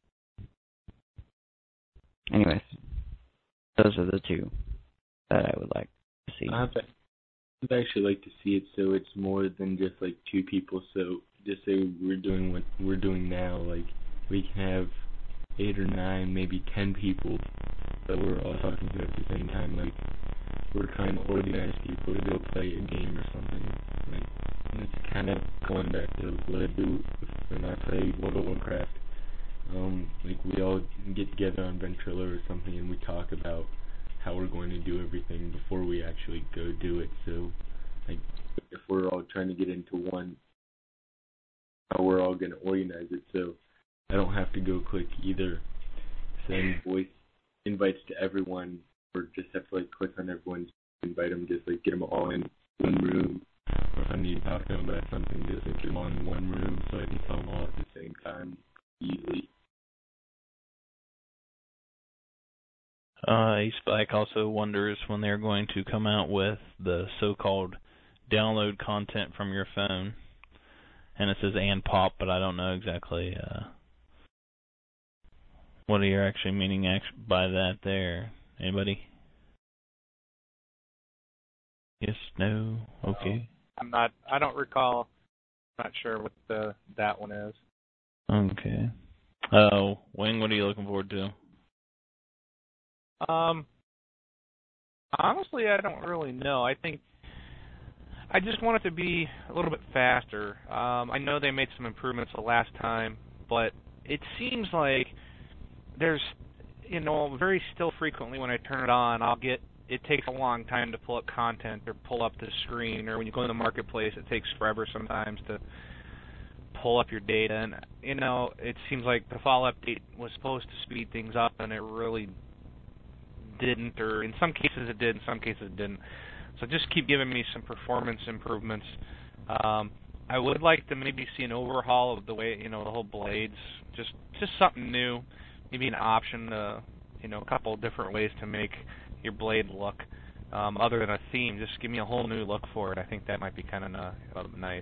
Anyways, those are the two that I would like to see. I'd I'd actually like to see it so it's more than just like two people. So just say we're doing what we're doing now, like we can have eight or nine, maybe ten people that we're all talking to at the same time. Like we're trying to organize people to go play a game or something. Like it's kind of going back to what I do when I play World of Warcraft. Um, like we all get together on Ventrilo or something and we talk about how we're going to do everything before we actually go do it. So, like, if we're all trying to get into one, how we're all going to organize it. So, I don't have to go click either send voice invites to everyone, or just have to like click on everyone, invite them, just like get them all in one room. Or if I need to talk to them about something, just like get them all in one room so I can tell them all at the same time easily. Uh, Spike also wonders when they're going to come out with the so-called download content from your phone. And it says and pop, but I don't know exactly uh, what are you actually meaning by that there. Anybody? Yes, no, okay. I'm not, I don't recall. I'm not sure what the that one is. Okay. Oh, Wing, what are you looking forward to? Um, honestly, I don't really know. I think I just want it to be a little bit faster. Um, I know they made some improvements the last time, but it seems like there's, you know, very still frequently when I turn it on, I'll get it takes a long time to pull up content or pull up the screen, or when you go in the marketplace, it takes forever sometimes to pull up your data. And, you know, it seems like the fall update was supposed to speed things up, and it really didn't, or in some cases it did, in some cases it didn't. So just keep giving me some performance improvements. Um, I would like to maybe see an overhaul of the way, you know, the whole blades, just just something new, maybe an option, uh, you know, a couple of different ways to make your blade look, um, other than a theme. Just give me a whole new look for it. I think that might be kind of uh, nice.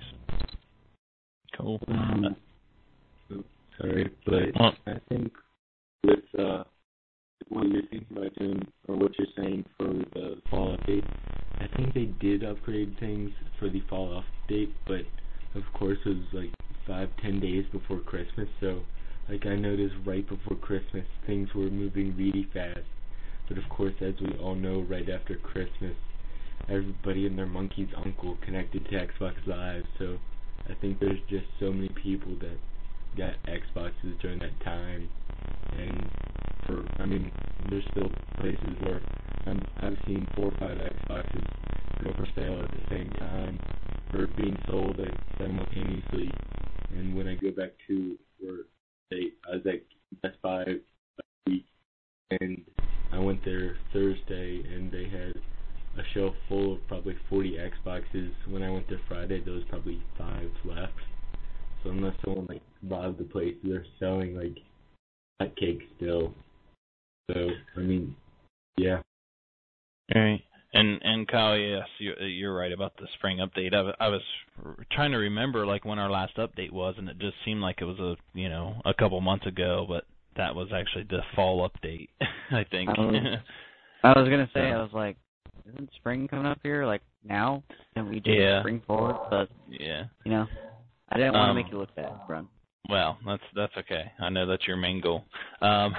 Cool. Um, sorry, but I think with uh, what you're thinking about doing, or what you're saying for the fall update, I think they did upgrade things for the fall update, but of course it was like five, ten days before Christmas, so like I noticed right before Christmas things were moving really fast. But of course, as we all know, right after Christmas, everybody and their monkey's uncle connected to Xbox Live, so I think there's just so many people that got Xboxes during that time, and for, I mean, there's still places where I'm, I've seen four or five Xboxes go for sale at the same time, or being sold at simultaneously, and when I go back to work, they, I was at Best Buy last week, and I went there Thursday, and they had a shelf full of probably forty Xboxes. When I went there Friday, there was probably five left. So unless someone like robbed the place, they're selling like hotcakes still. So I mean, yeah. All right. And and Kyle, yes, you're, you're right about the spring update. I, I was trying to remember like when our last update was, and it just seemed like it was a you know a couple months ago, but that was actually the fall update, I think. I was, I was gonna say, I was like, isn't spring coming up here like now? And we did yeah. spring forward, but yeah, you know, I didn't want to um, make you look bad, Ron. Well, that's that's okay. I know that's your main goal. Um,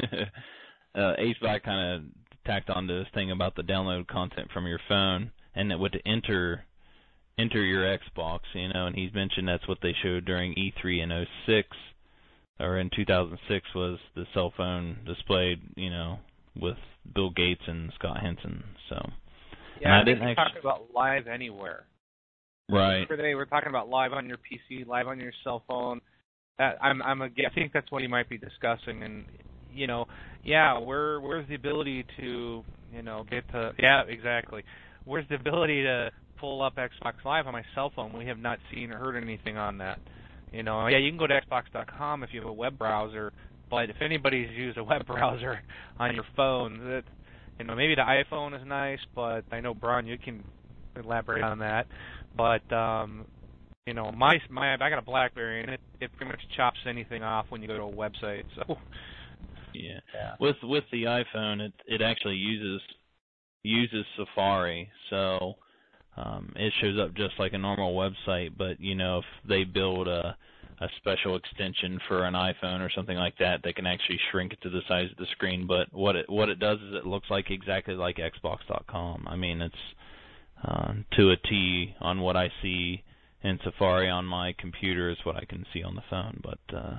uh, AceBot kind of tacked on to this thing about the download content from your phone, and it would enter enter your Xbox, you know. And he's mentioned that's what they showed during E three in oh six, or in two thousand six, was the cell phone displayed, you know, with Bill Gates and Scott Henson. So yeah, I I didn't think actually... talking about live anywhere. Right. Today we're talking about live on your P C, live on your cell phone. That, I'm, I'm a, I think that's what he might be discussing, and you know, yeah, where, where's the ability to, you know, get to, yeah, exactly. Where's the ability to pull up Xbox Live on my cell phone? We have not seen or heard anything on that. You know, yeah, you can go to Xbox dot com if you have a web browser, but if anybody's used a web browser on your phone, that, you know, maybe the iPhone is nice, but I know, Braun, you can elaborate on that. But, um, you know, my, my, I got a BlackBerry, and it, it pretty much chops anything off when you go to a website, so... Yeah. yeah. With with the iPhone, it it actually uses uses Safari, so um, it shows up just like a normal website. But you know, if they build a a special extension for an iPhone or something like that, they can actually shrink it to the size of the screen. But what it what it does is it looks like exactly like Xbox dot com. I mean, it's uh, to a T on what I see in Safari on my computer is what I can see on the phone. But uh,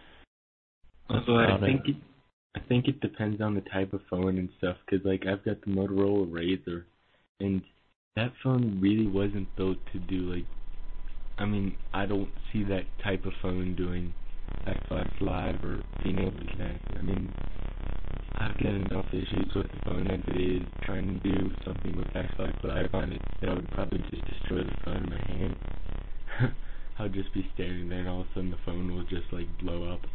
also, I think it. I think it depends on the type of phone and stuff, because, like, I've got the Motorola Razr, and that phone really wasn't built to do, like, I mean, I don't see that type of phone doing Xbox Live or being able to connect. I mean, I've got enough issues with the phone as it is. Trying to do something with Xbox Live on it, that would probably just destroy the phone in my hand. I'll just be standing there, and all of a sudden the phone will just, like, blow up.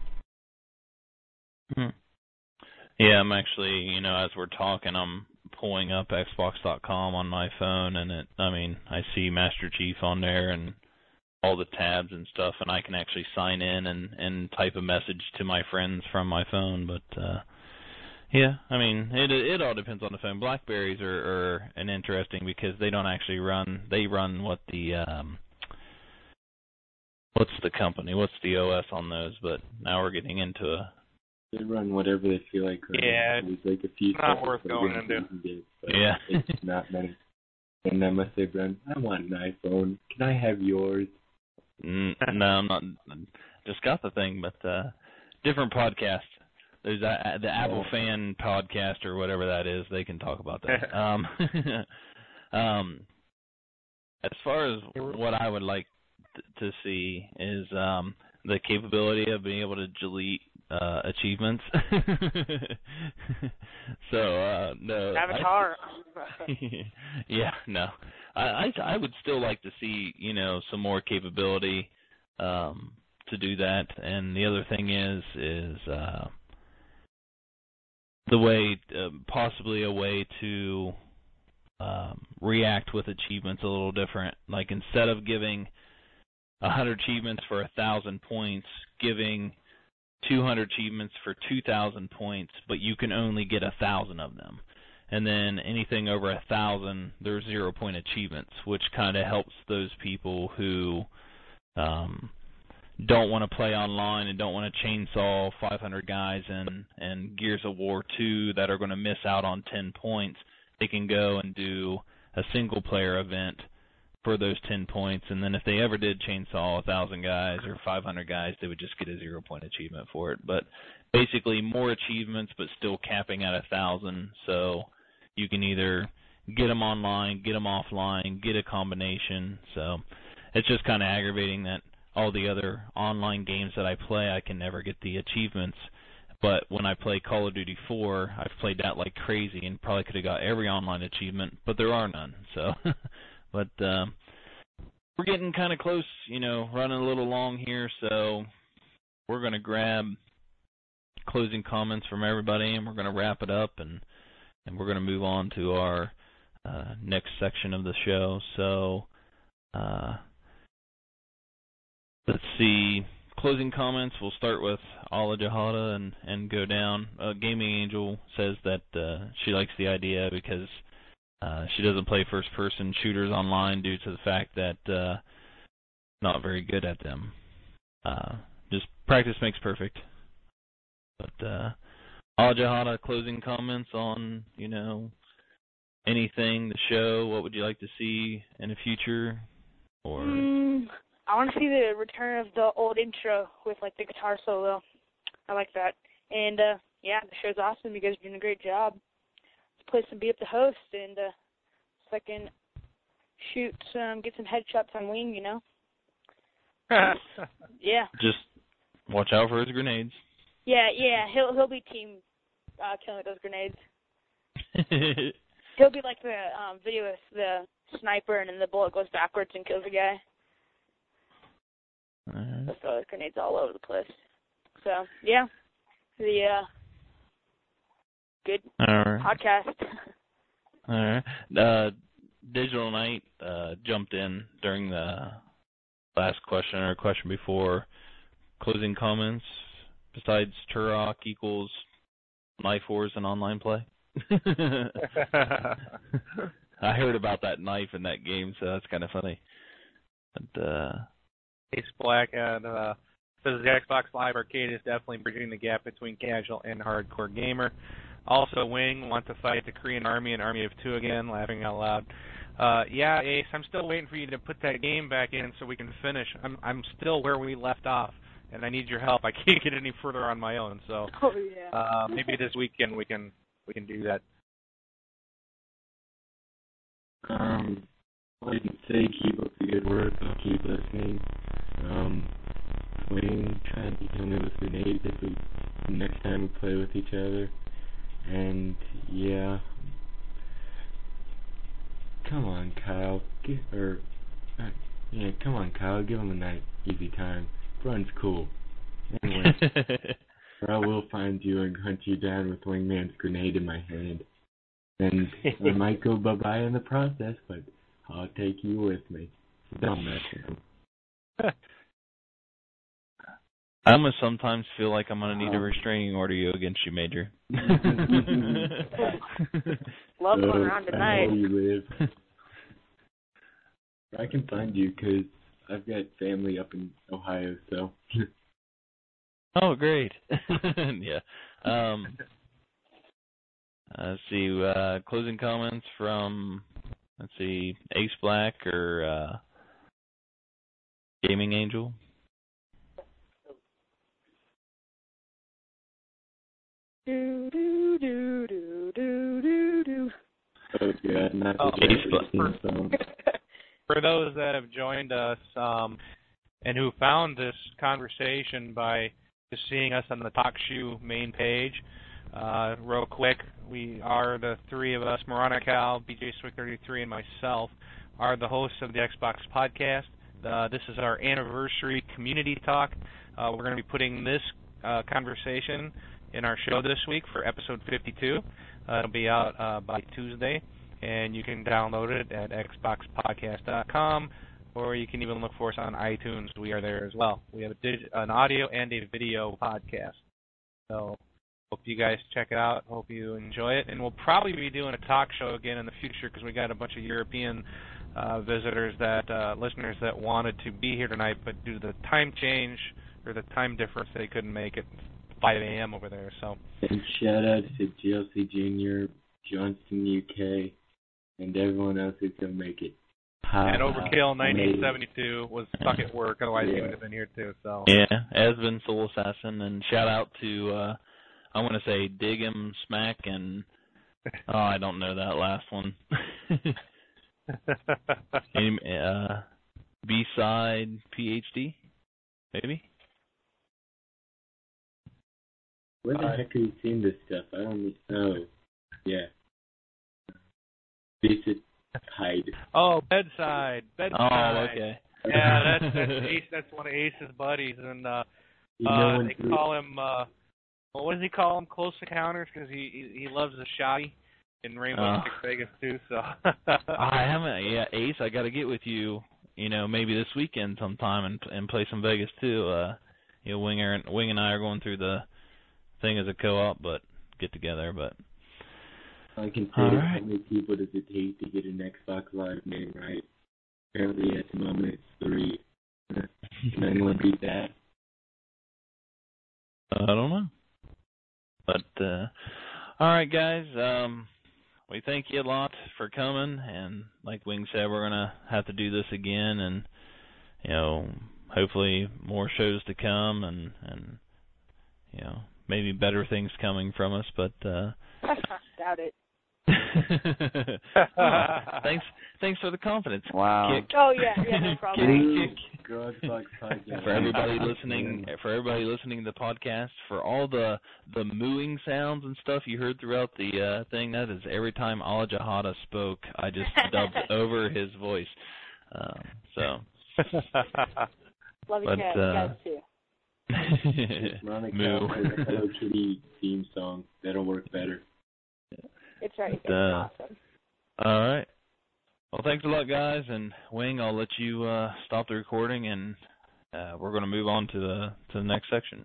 Hmm. Yeah, I'm actually, you know, as we're talking, I'm pulling up Xbox dot com on my phone, and it, I mean, I see Master Chief on there and all the tabs and stuff, and I can actually sign in and, and type a message to my friends from my phone. But, uh, yeah, I mean, it it all depends on the phone. Blackberries are, are an interesting because they don't actually run, they run what the, um, what's the company, what's the O S on those, but now we're getting into a, they run whatever they feel like. Right? Yeah, There's like a few it's not worth going into. Get, yeah. It's not many. And I must say, Brent, I want an iPhone. Can I have yours? Mm, no, I'm not. Just got the thing, but uh, different podcast. there's a, the Apple Fan podcast or whatever that is. They can talk about that. um, um, as far as what I would like t- to see is um, the capability of being able to delete uh, achievements. so uh, no, Avatar. I, yeah, no. I, I I would still like to see, you know, some more capability um, to do that. And the other thing is is uh, the way, uh, possibly a way to um, react with achievements a little different. Like instead of giving a hundred achievements for a thousand points, giving two hundred achievements for two thousand points, but you can only get a thousand of them. And then anything over a thousand, there's zero point achievements, which kind of helps those people who um, don't want to play online and don't want to chainsaw five hundred guys in, in Gears of War two that are going to miss out on ten points. They can go and do a single player event for those ten points, and then if they ever did chainsaw a thousand guys or five hundred guys, they would just get a zero point achievement for it. But basically more achievements, but still capping at a thousand. So you can either get them online, get them offline, get a combination. So it's just kind of aggravating that all the other online games that I play, I can never get the achievements. But when I play Call of Duty four, I've played that like crazy and probably could have got every online achievement, but there are none. So, but uh, we're getting kind of close, you know, running a little long here. So we're going to grab closing comments from everybody, and we're going to wrap it up, and and we're going to move on to our uh, next section of the show. So uh, let's see. Closing comments, we'll start with Ala Jahada and, and go down. Uh, Gaming Angel says that uh, she likes the idea because uh, she doesn't play first-person shooters online due to the fact that uh, not very good at them. Uh, just practice makes perfect. But uh, Ala Jahada, closing comments on, you know, anything, the show, what would you like to see in the future? Or Mm, I want to see the return of the old intro with, like, the guitar solo. I like that. And, uh, yeah, the show's awesome. You guys are doing a great job. This place to be up the host and uh, so I can shoot some, get some headshots on Wing, you know? Yeah. just watch out for his grenades. Yeah, yeah, he'll he'll be team uh, killing those grenades. He'll be like the um, video with the sniper, and then the bullet goes backwards and kills a guy. Uh, He'll throw those grenades all over the place. So yeah, the uh, good All right. podcast. All right. Uh, Digital Knight uh, jumped in during the last question or question before. Closing comments besides Turok equals knife wars and online play. I heard about that knife in that game, so that's kind of funny. But, uh, Ace Black and uh, says the Xbox Live Arcade is definitely bridging the gap between casual and hardcore gamer. Also, Wing wants to fight the Korean Army and Army of Two again, laughing out loud. Uh, yeah, Ace, I'm still waiting for you to put that game back in so we can finish. I'm I'm still where we left off, and I need your help. I can't get any further on my own, so Oh yeah. uh, maybe this weekend we can we can do that. Um, all I can say, keep up the good work. I'll keep listening. Um, Wayne, try and kill me with grenades if we next time we play with each other. And yeah, come on, Kyle. Give, or uh, yeah, come on, Kyle. Give him a nice, easy time. Run's cool. Anyway, or I will find you and hunt you down with Wingman's grenade in my hand. And I might go bye-bye in the process, but I'll take you with me. So don't mess with him. I almost sometimes feel like I'm going to need a restraining order you against you, Major. Love going So, around I tonight. know you live. I can find you because I've got family up in Ohio, so. Oh, great. Yeah. Um, uh, let's see. Uh, closing comments from, let's see, Ace Black or uh, Gaming Angel? Do do do do do do do. Oh god, not Oh, the Jason song. For those that have joined us um, and who found this conversation by just seeing us on the TalkShoe main page, uh, real quick, we are the three of us, Moronic Al, B J Swick thirty-three, and myself, are the hosts of the Xbox podcast. Uh, this is our anniversary community talk. Uh, we're going to be putting this uh, conversation in our show this week for episode fifty-two. Uh, it'll be out uh, by Tuesday, and you can download it at xbox podcast dot com, or you can even look for us on iTunes. We are there as well. We have a dig- an audio and a video podcast. So hope you guys check it out. Hope you enjoy it. And we'll probably be doing a talk show again in the future because we got a bunch of European uh, visitors, that uh, listeners that wanted to be here tonight, but due to the time change or the time difference, they couldn't make it. five a.m. over there. So. And shout out to G L C Junior, Johnston, U K, and everyone else who can make it. Ha, and Overkill ha, nineteen seventy-two was stuck at work, otherwise yeah. he would have been here too. So. Yeah, Esvin Soul Assassin, and shout out to uh, I want to say Dig 'em Smack and oh I don't know that last one. Any, uh, B-side P H D, maybe. Where the Uh, heck have you seen this stuff? I don't know. Yeah. Basic hide. Oh, bedside, bedside. Oh, okay. Yeah, that's that's Ace. That's one of Ace's buddies, and uh, You uh, know when they to- call him. Uh, well, what does he call him? Close Encounters, because he, he he loves the shotty in Rainbow Oh. Six Vegas too. So. I haven't. Yeah, Ace, I got to get with you. You know, maybe this weekend sometime and and play some Vegas too. Uh, you know, Winger and Wing and I are going through the thing as a co-op, but get together. But I can say All how right. many people does it take to get an Xbox Live name right? Apparently at the moment it's three. Can anyone beat that? I don't know. But uh, all right, guys. Um, we thank you a lot for coming, and like Wing said, we're gonna have to do this again, and you know, hopefully more shows to come, and and you know, maybe better things coming from us. But uh, Doubt it. oh, thanks, thanks for the confidence. Wow. Kick. Oh yeah, yeah, no problem. Kick, kick. Go Xbox Podcast. For everybody listening, for everybody listening to the podcast, for all the the mooing sounds and stuff you heard throughout the uh, thing, that is every time Ala Jahada spoke, I just dubbed over his voice. Um, so, Love you, but, guys, uh, guys too. Monica Moo. has a Hello Kitty theme song. That'll work better. It's right. It's Uh, awesome. all right. Well, thanks a lot, guys. And Wing, I'll let you uh, stop the recording, and uh, we're going to move on to the to the next section.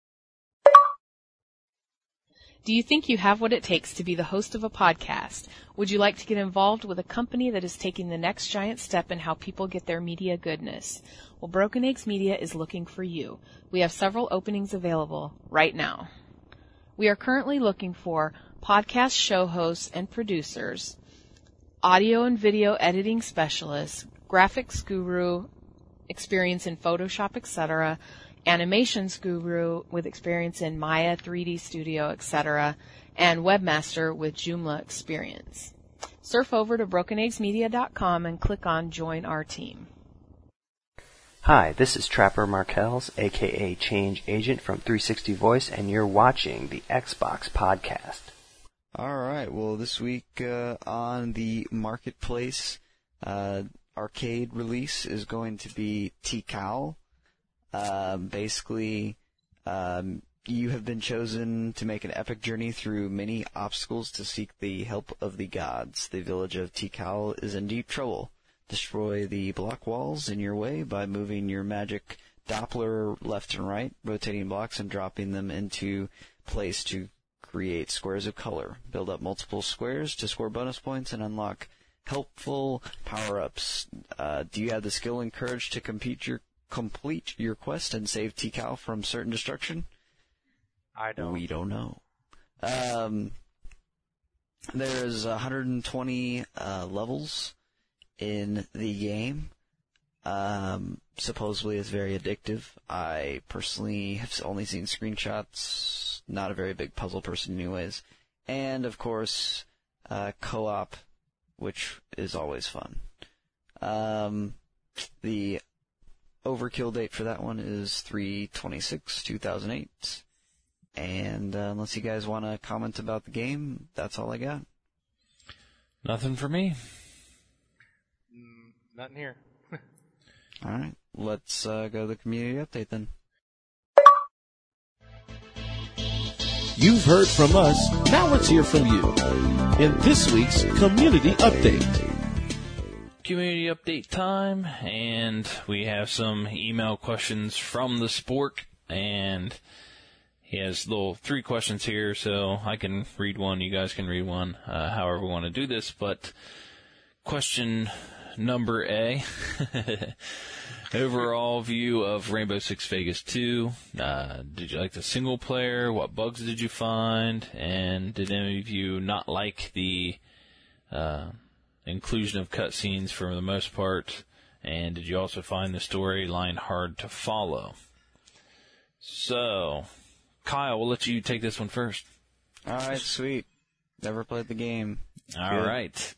Do you think you have what it takes to be the host of a podcast? Would you like to get involved with a company that is taking the next giant step in how people get their media goodness? Well, Broken Eggs Media is looking for you. We have several openings available right now. We are currently looking for podcast show hosts and producers, audio and video editing specialists, graphics guru, experience in Photoshop, et cetera, animations guru with experience in Maya, three D Studio, et cetera, and webmaster with Joomla experience. Surf over to broken eggs media dot com and click on Join Our Team. Hi, this is Trapper Markells, aka Change Agent from three sixty Voice, and you're watching the Xbox Podcast. All right. Well, this week uh, on the Marketplace uh, arcade release is going to be Tikal. Um, basically, um, you have been chosen to make an epic journey through many obstacles to seek the help of the gods. The village of Tikal is in deep trouble. Destroy the block walls in your way by moving your magic Doppler left and right, rotating blocks and dropping them into place to create squares of color. Build up multiple squares to score bonus points and unlock helpful power-ups. Uh, do you have the skill and courage to compete your complete your quest and save Tikal from certain destruction? I don't. We don't know. Um, there's one hundred twenty uh, levels in the game. Um, supposedly it's very addictive. I personally have only seen screenshots not a very big puzzle person anyways. And, of course, uh, co-op, which is always fun. Um, the overkill date for that one is three twenty-six two thousand eight. And uh, unless you guys want to comment about the game, that's all I got. Nothing for me. Mm, nothing here. All right, let's uh, go to the community update then. You've heard from us, now let's hear from you. In this week's Community Update. Community update time, and we have some email questions from the Spork, and he has little three questions here, so I can read one, you guys can read one, uh, however we want to do this, but question number A, overall view of Rainbow Six Vegas two, uh, did you like the single player, what bugs did you find, and did any of you not like the, uh, inclusion of cutscenes for the most part, and did you also find the storyline hard to follow? So, Kyle, we'll let you take this one first. All right, sweet. Never played the game. All Good. right.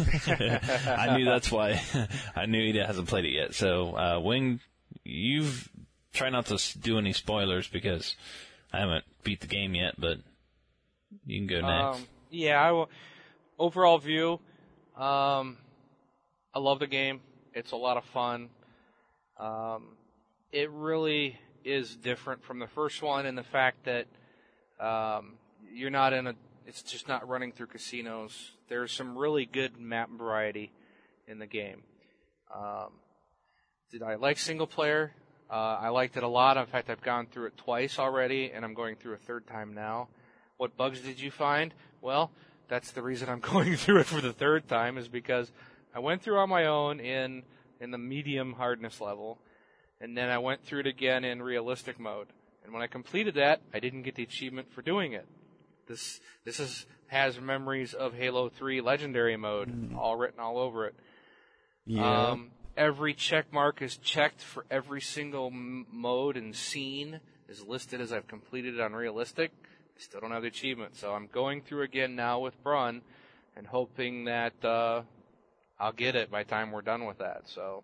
I knew that's why. I knew he hasn't played it yet. So, uh, Wing, you've try not to do any spoilers because I haven't beat the game yet, but you can go next. Um, yeah, I will. Overall view. Um, I love the game. It's a lot of fun. Um, it really is different from the first one in the fact that um, you're not in a. It's just not running through casinos. There's some really good map variety in the game. Um, did I like single player? Uh, I liked it a lot. In fact, I've gone through it twice already, and I'm going through a third time now. What bugs did you find? Well, that's the reason I'm going through it for the third time, is because I went through on my own in in the medium hardness level, and then I went through it again in realistic mode. And when I completed that, I didn't get the achievement for doing it. This this is has memories of Halo three Legendary mode mm. all written all over it. Yeah. Um, every check mark is checked for every single m- mode and scene is listed as I've completed it on realistic. Still don't have the achievement, so I'm going through again now with Brun and hoping that uh, I'll get it by the time we're done with that. So,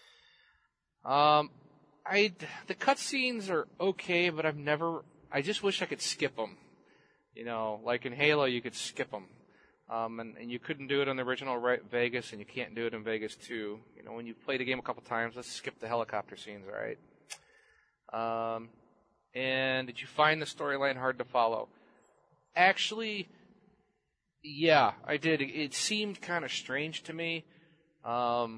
um, I the cutscenes are okay, but I've never. I just wish I could skip them. You know, like in Halo, you could skip them, um, and, and you couldn't do it on the original Vegas, and you can't do it in Vegas two. You know, when you've played a game a couple times, let's skip the helicopter scenes, all right? Um. And did you find the storyline hard to follow? Actually, yeah, I did. It, it seemed kind of strange to me. Um,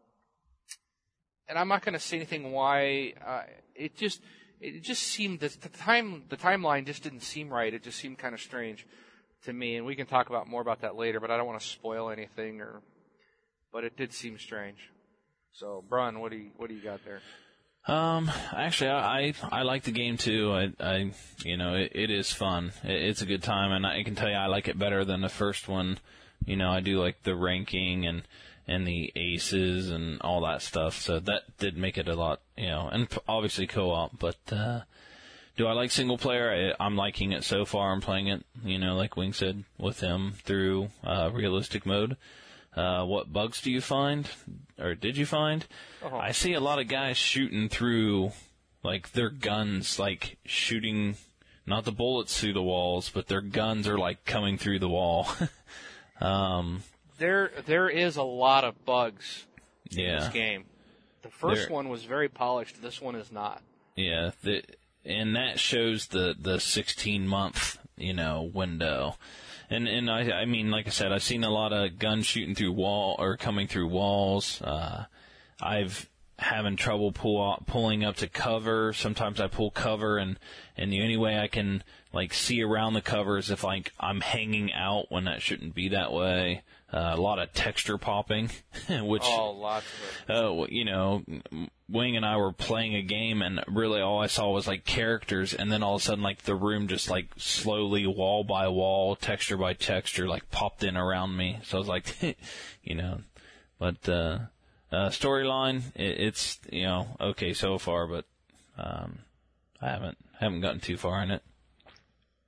and I'm not going to say anything why. Uh, it just it just seemed that the time the timeline just didn't seem right. It just seemed kind of strange to me. And we can talk about more about that later. But I don't want to spoil anything. Or, but it did seem strange. So, Brun, what do you what do you got there? Um, actually, I, I, I like the game too. I, I, you know, it, it is fun. It, it's a good time, and I can tell you I like it better than the first one. You know, I do like the ranking and, and the aces and all that stuff, so that did make it a lot, you know, and obviously co-op, but, uh, do I like single player? I, I'm liking it so far. I'm playing it, you know, like Wing said, with him through, uh, realistic mode. Uh, what bugs do you find, or did you find? Uh-huh. I see a lot of guys shooting through, like, their guns, like, shooting, not the bullets through the walls, but their guns are, like, coming through the wall. um, there, there is a lot of bugs yeah. in this game. The first there, one was very polished. This one is not. Yeah, the, and that shows the, the sixteen-month, you know, window. And and I I mean, like I said, I've seen a lot of guns shooting through wall or coming through walls. Uh, I've having trouble pull up, pulling up to cover. Sometimes I pull cover, and and the only way I can like see around the cover is if like I'm hanging out when that shouldn't be that way. Uh, a lot of texture popping, which oh, lots of it. Uh, you know, Wing and I were playing a game, and really all I saw was like characters, and then all of a sudden, like the room just like slowly, wall by wall, texture by texture, like popped in around me. So I was like, you know, but uh, uh, storyline, it, it's you know okay so far, but um, I haven't haven't gotten too far in it.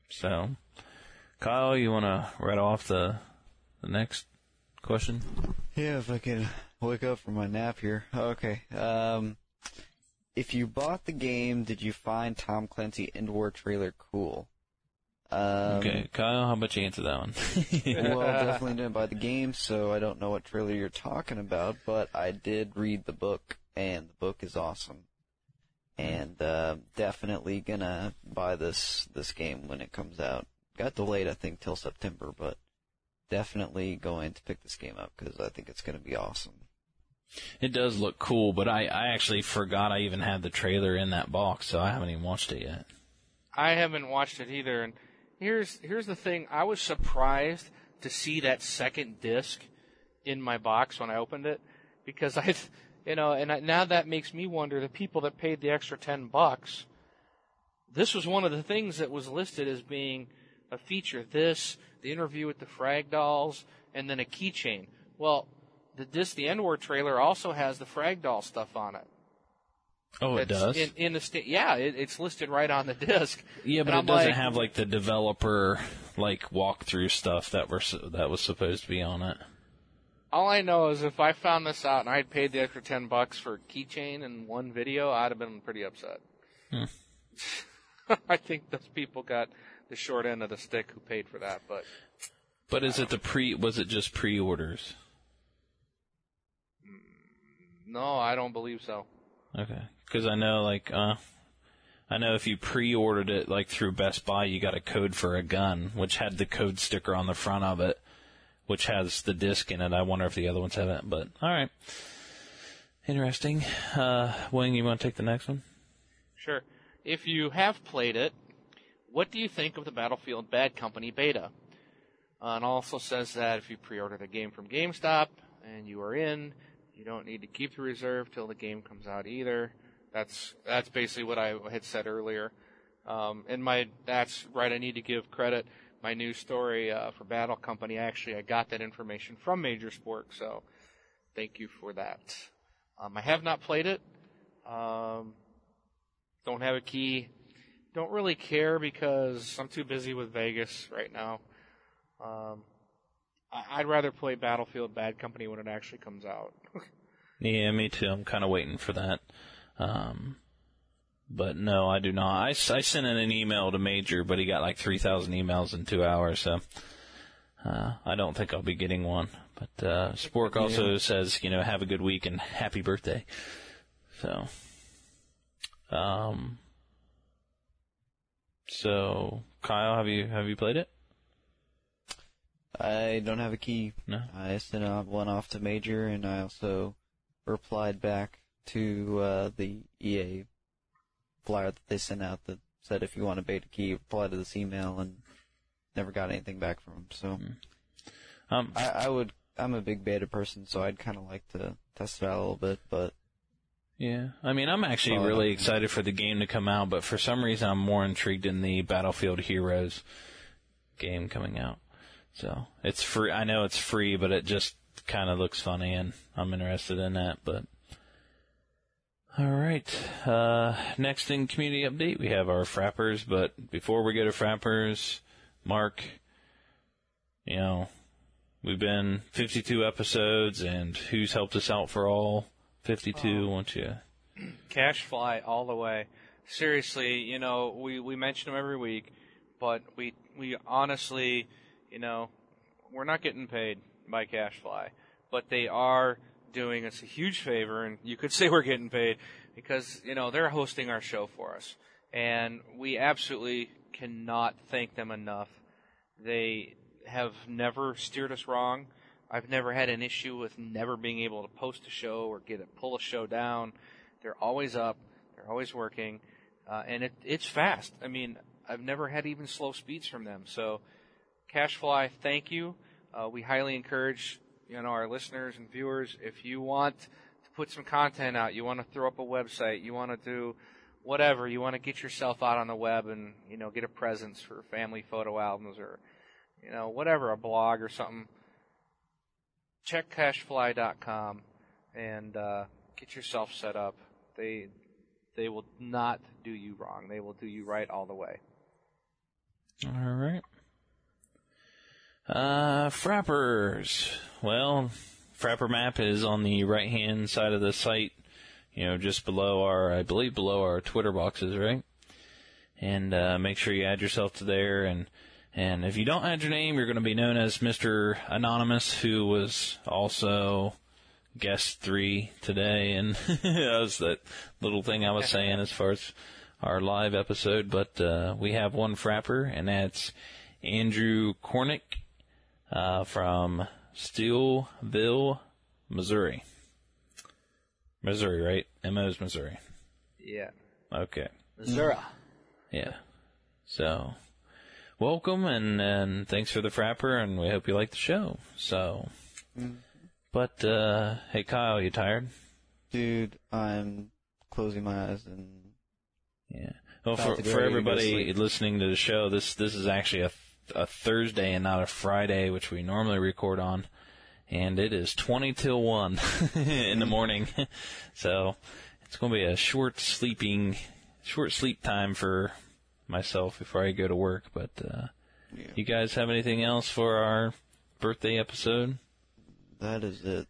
So, Kyle, you want to read off the the next question? Yeah, if I can wake up from my nap here. Okay. Um, if you bought the game, did you find Tom Clancy End War trailer cool? Um, okay, Kyle, how about you answer that one? Well, definitely didn't buy the game, so I don't know what trailer you're talking about, but I did read the book, and the book is awesome. And uh, definitely gonna buy this this game when it comes out. Got delayed, I think, till September, but definitely going to pick this game up because I think it's gonna be awesome. It does look cool, but I, I actually forgot I even had the trailer in that box, so I haven't even watched it yet. I haven't watched it either, and here's here's the thing. I was surprised to see that second disc in my box when I opened it, because I, you know, and I, now that makes me wonder, the people that paid the extra ten bucks, this was one of the things that was listed as being a feature. This, the interview with the Frag Dolls, and then a keychain. Well, the disc, the End War trailer also has the Frag Doll stuff on it. Oh, it it's does? In, in the sta- yeah, it, it's listed right on the disc. Yeah, but and it I'm doesn't like, have like the developer like walkthrough stuff that were that was supposed to be on it. All I know is if I found this out and I had paid the extra ten bucks for keychain and one video, I'd have been pretty upset. Hmm. I think those people got the short end of the stick who paid for that, but. But is it the pre? Was it just pre-orders? No, I don't believe so. Okay, because I know like uh, I know if you pre-ordered it like through Best Buy, you got a code for a gun, which had the code sticker on the front of it, which has the disc in it. I wonder if the other ones have it, but all right. Interesting. Uh, Wing, you want to take the next one? Sure. If you have played it, what do you think of the Battlefield Bad Company beta? Uh, and also says that if you pre-ordered a game from GameStop and you are in, you don't need to keep the reserve till the game comes out either. That's that's basically what I had said earlier. Um, and my that's right. I need to give credit. My news story uh, for Battle Company. Actually, I got that information from Major Sport, so thank you for that. Um, I have not played it. Um, don't have a key. Don't really care because I'm too busy with Vegas right now. Um, I, I'd rather play Battlefield Bad Company when it actually comes out. Yeah, me too. I'm kind of waiting for that. Um, but no, I do not. I, I sent in an email to Major, but he got like three thousand emails in two hours, so uh, I don't think I'll be getting one. But uh, Spork also yeah. says, you know, have a good week and happy birthday. So, um, so Kyle, have you have you played it? I don't have a key. No. I sent one off to Major, and I also replied back to uh, the E A flyer that they sent out that said if you want a beta key, reply to this email, and never got anything back from them. So, um, I, I would. I'm a big beta person, so I'd kind of like to test it out a little bit, but. Yeah, I mean, I'm actually oh, really excited for the game to come out, but for some reason I'm more intrigued in the Battlefield Heroes game coming out. So, it's free. I know it's free, but it just kind of looks funny, and I'm interested in that, but. Alright, uh, next in community update, we have our Frappers, but before we go to Frappers, Mark, you know, we've been fifty-two episodes, and who's helped us out for all fifty-two, oh. won't you? Cashfly all the way. Seriously, you know, we, we mention them every week, but we, we honestly, you know, we're not getting paid by Cashfly, but they are doing us a huge favor, and you could say we're getting paid because, you know, they're hosting our show for us, and we absolutely cannot thank them enough. They have never steered us wrong. I've never had an issue with never being able to post a show or get it, pull a show down. They're always up. They're always working, uh, and it, it's fast. I mean, I've never had even slow speeds from them. So, Cashfly, thank you. Uh, we highly encourage, you know, our listeners and viewers, if you want to put some content out, you want to throw up a website, you want to do whatever, you want to get yourself out on the web and, you know, get a presence for family photo albums or, you know, whatever, a blog or something, check cashfly dot com and uh, get yourself set up. They they will not do you wrong. They will do you right all the way. All right. Uh, Frappers. Well, Frapper map is on the right-hand side of the site, you know, just below our, I believe below our Twitter boxes, right? And uh, make sure you add yourself to there. And, and if you don't add your name, you're going to be known as Mister Anonymous, who was also guest three today. And that was that little thing I was saying as far as our live episode. But uh, we have one Frapper, and that's Andrew Cornick. Uh, from Steelville, Missouri. Missouri, right? M O's Missouri. Yeah. Okay. Missouri. Yeah. So, welcome, and, and thanks for the Frapper, and we hope you like the show. So, Mm. but, uh, hey Kyle, you tired? Dude, I'm closing my eyes and... Yeah. Well, about for, to go for ready to go everybody sleep. listening to the show, this, this is actually a a Thursday and not a Friday, which we normally record on, and it is twenty till one in the morning, so it's going to be a short sleeping, short sleep time for myself before I go to work. But uh, Yeah. you guys have anything else for our birthday episode? That is it.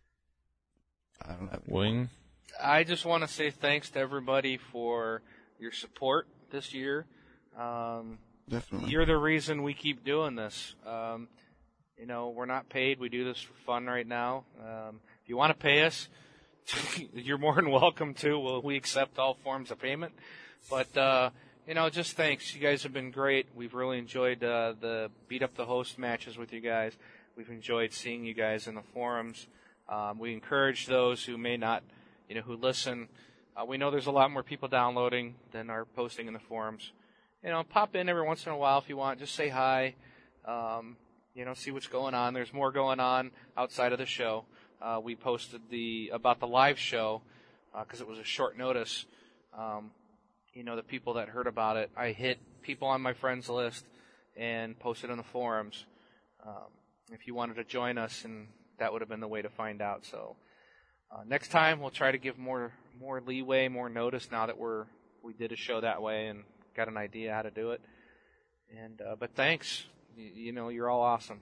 I don't have any Wing? I just want to say thanks to everybody for your support this year. Um, Definitely. You're the reason we keep doing this. Um, you know, we're not paid. We do this for fun right now. Um, if you want to pay us, you're more than welcome to. Well, we accept all forms of payment. But, uh, you know, just thanks. You guys have been great. We've really enjoyed uh, the Beat Up the Host matches with you guys. We've enjoyed seeing you guys in the forums. Um, we encourage those who may not, you know, who listen. Uh, we know there's a lot more people downloading than are posting in the forums. You know, pop in every once in a while if you want. Just say hi. Um, you know, see what's going on. There's more going on outside of the show. Uh, we posted the about the live show because uh, it was a short notice. Um, you know, the people that heard about it, I hit people on my friends list and posted in the forums. Um, if you wanted to join us, and that would have been the way to find out. So uh, next time we'll try to give more more leeway, more notice. Now that we're we did a show that way and got an idea how to do it. And uh, but thanks. You, you know, you're all awesome.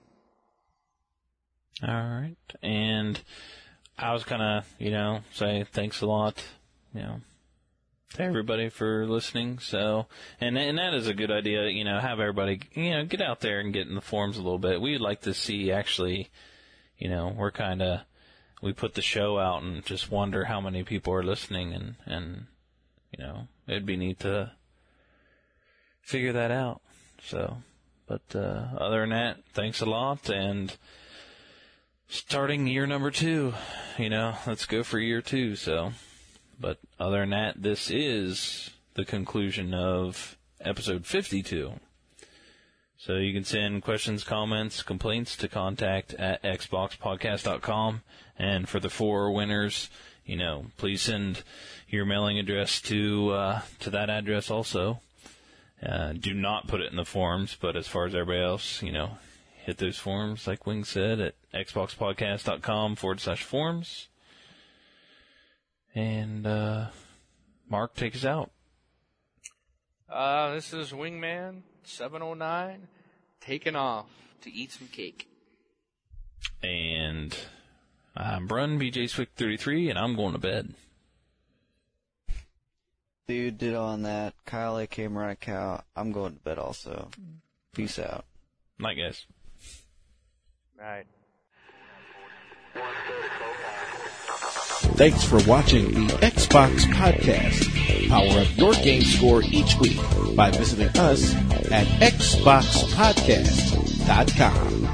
All right. And I was going to, you know, say thanks a lot, you know, to everybody for listening. So, and and that is a good idea, you know, have everybody, you know, get out there and get in the forums a little bit. We'd like to see actually, you know, we're kind of, we put the show out and just wonder how many people are listening, and, and you know, it'd be neat to figure that out. So, but uh, other than that, thanks a lot, and starting year number two, you know, let's go for year two. So, but other than that, this is the conclusion of episode fifty-two. So you can send questions, comments, complaints to contact at xbox podcast dot com. And for the four winners, you know, please send your mailing address to uh, to that address also. Uh, do not put it in the forums, but as far as everybody else, you know, hit those forums, like Wing said, at xbox podcast dot com forward slash forums. And, uh, Mark, take us out. Uh, this is Wingman seven oh nine taking off to eat some cake. And I'm Brun, B J Swick thirty-three, and I'm going to bed. Dude did on that. Kyle A K Mariah Cow. I'm going to bed also. Peace out. Night, guys. Right. Thanks for watching the Xbox Podcast. Power up your game score each week by visiting us at xbox podcast dot com.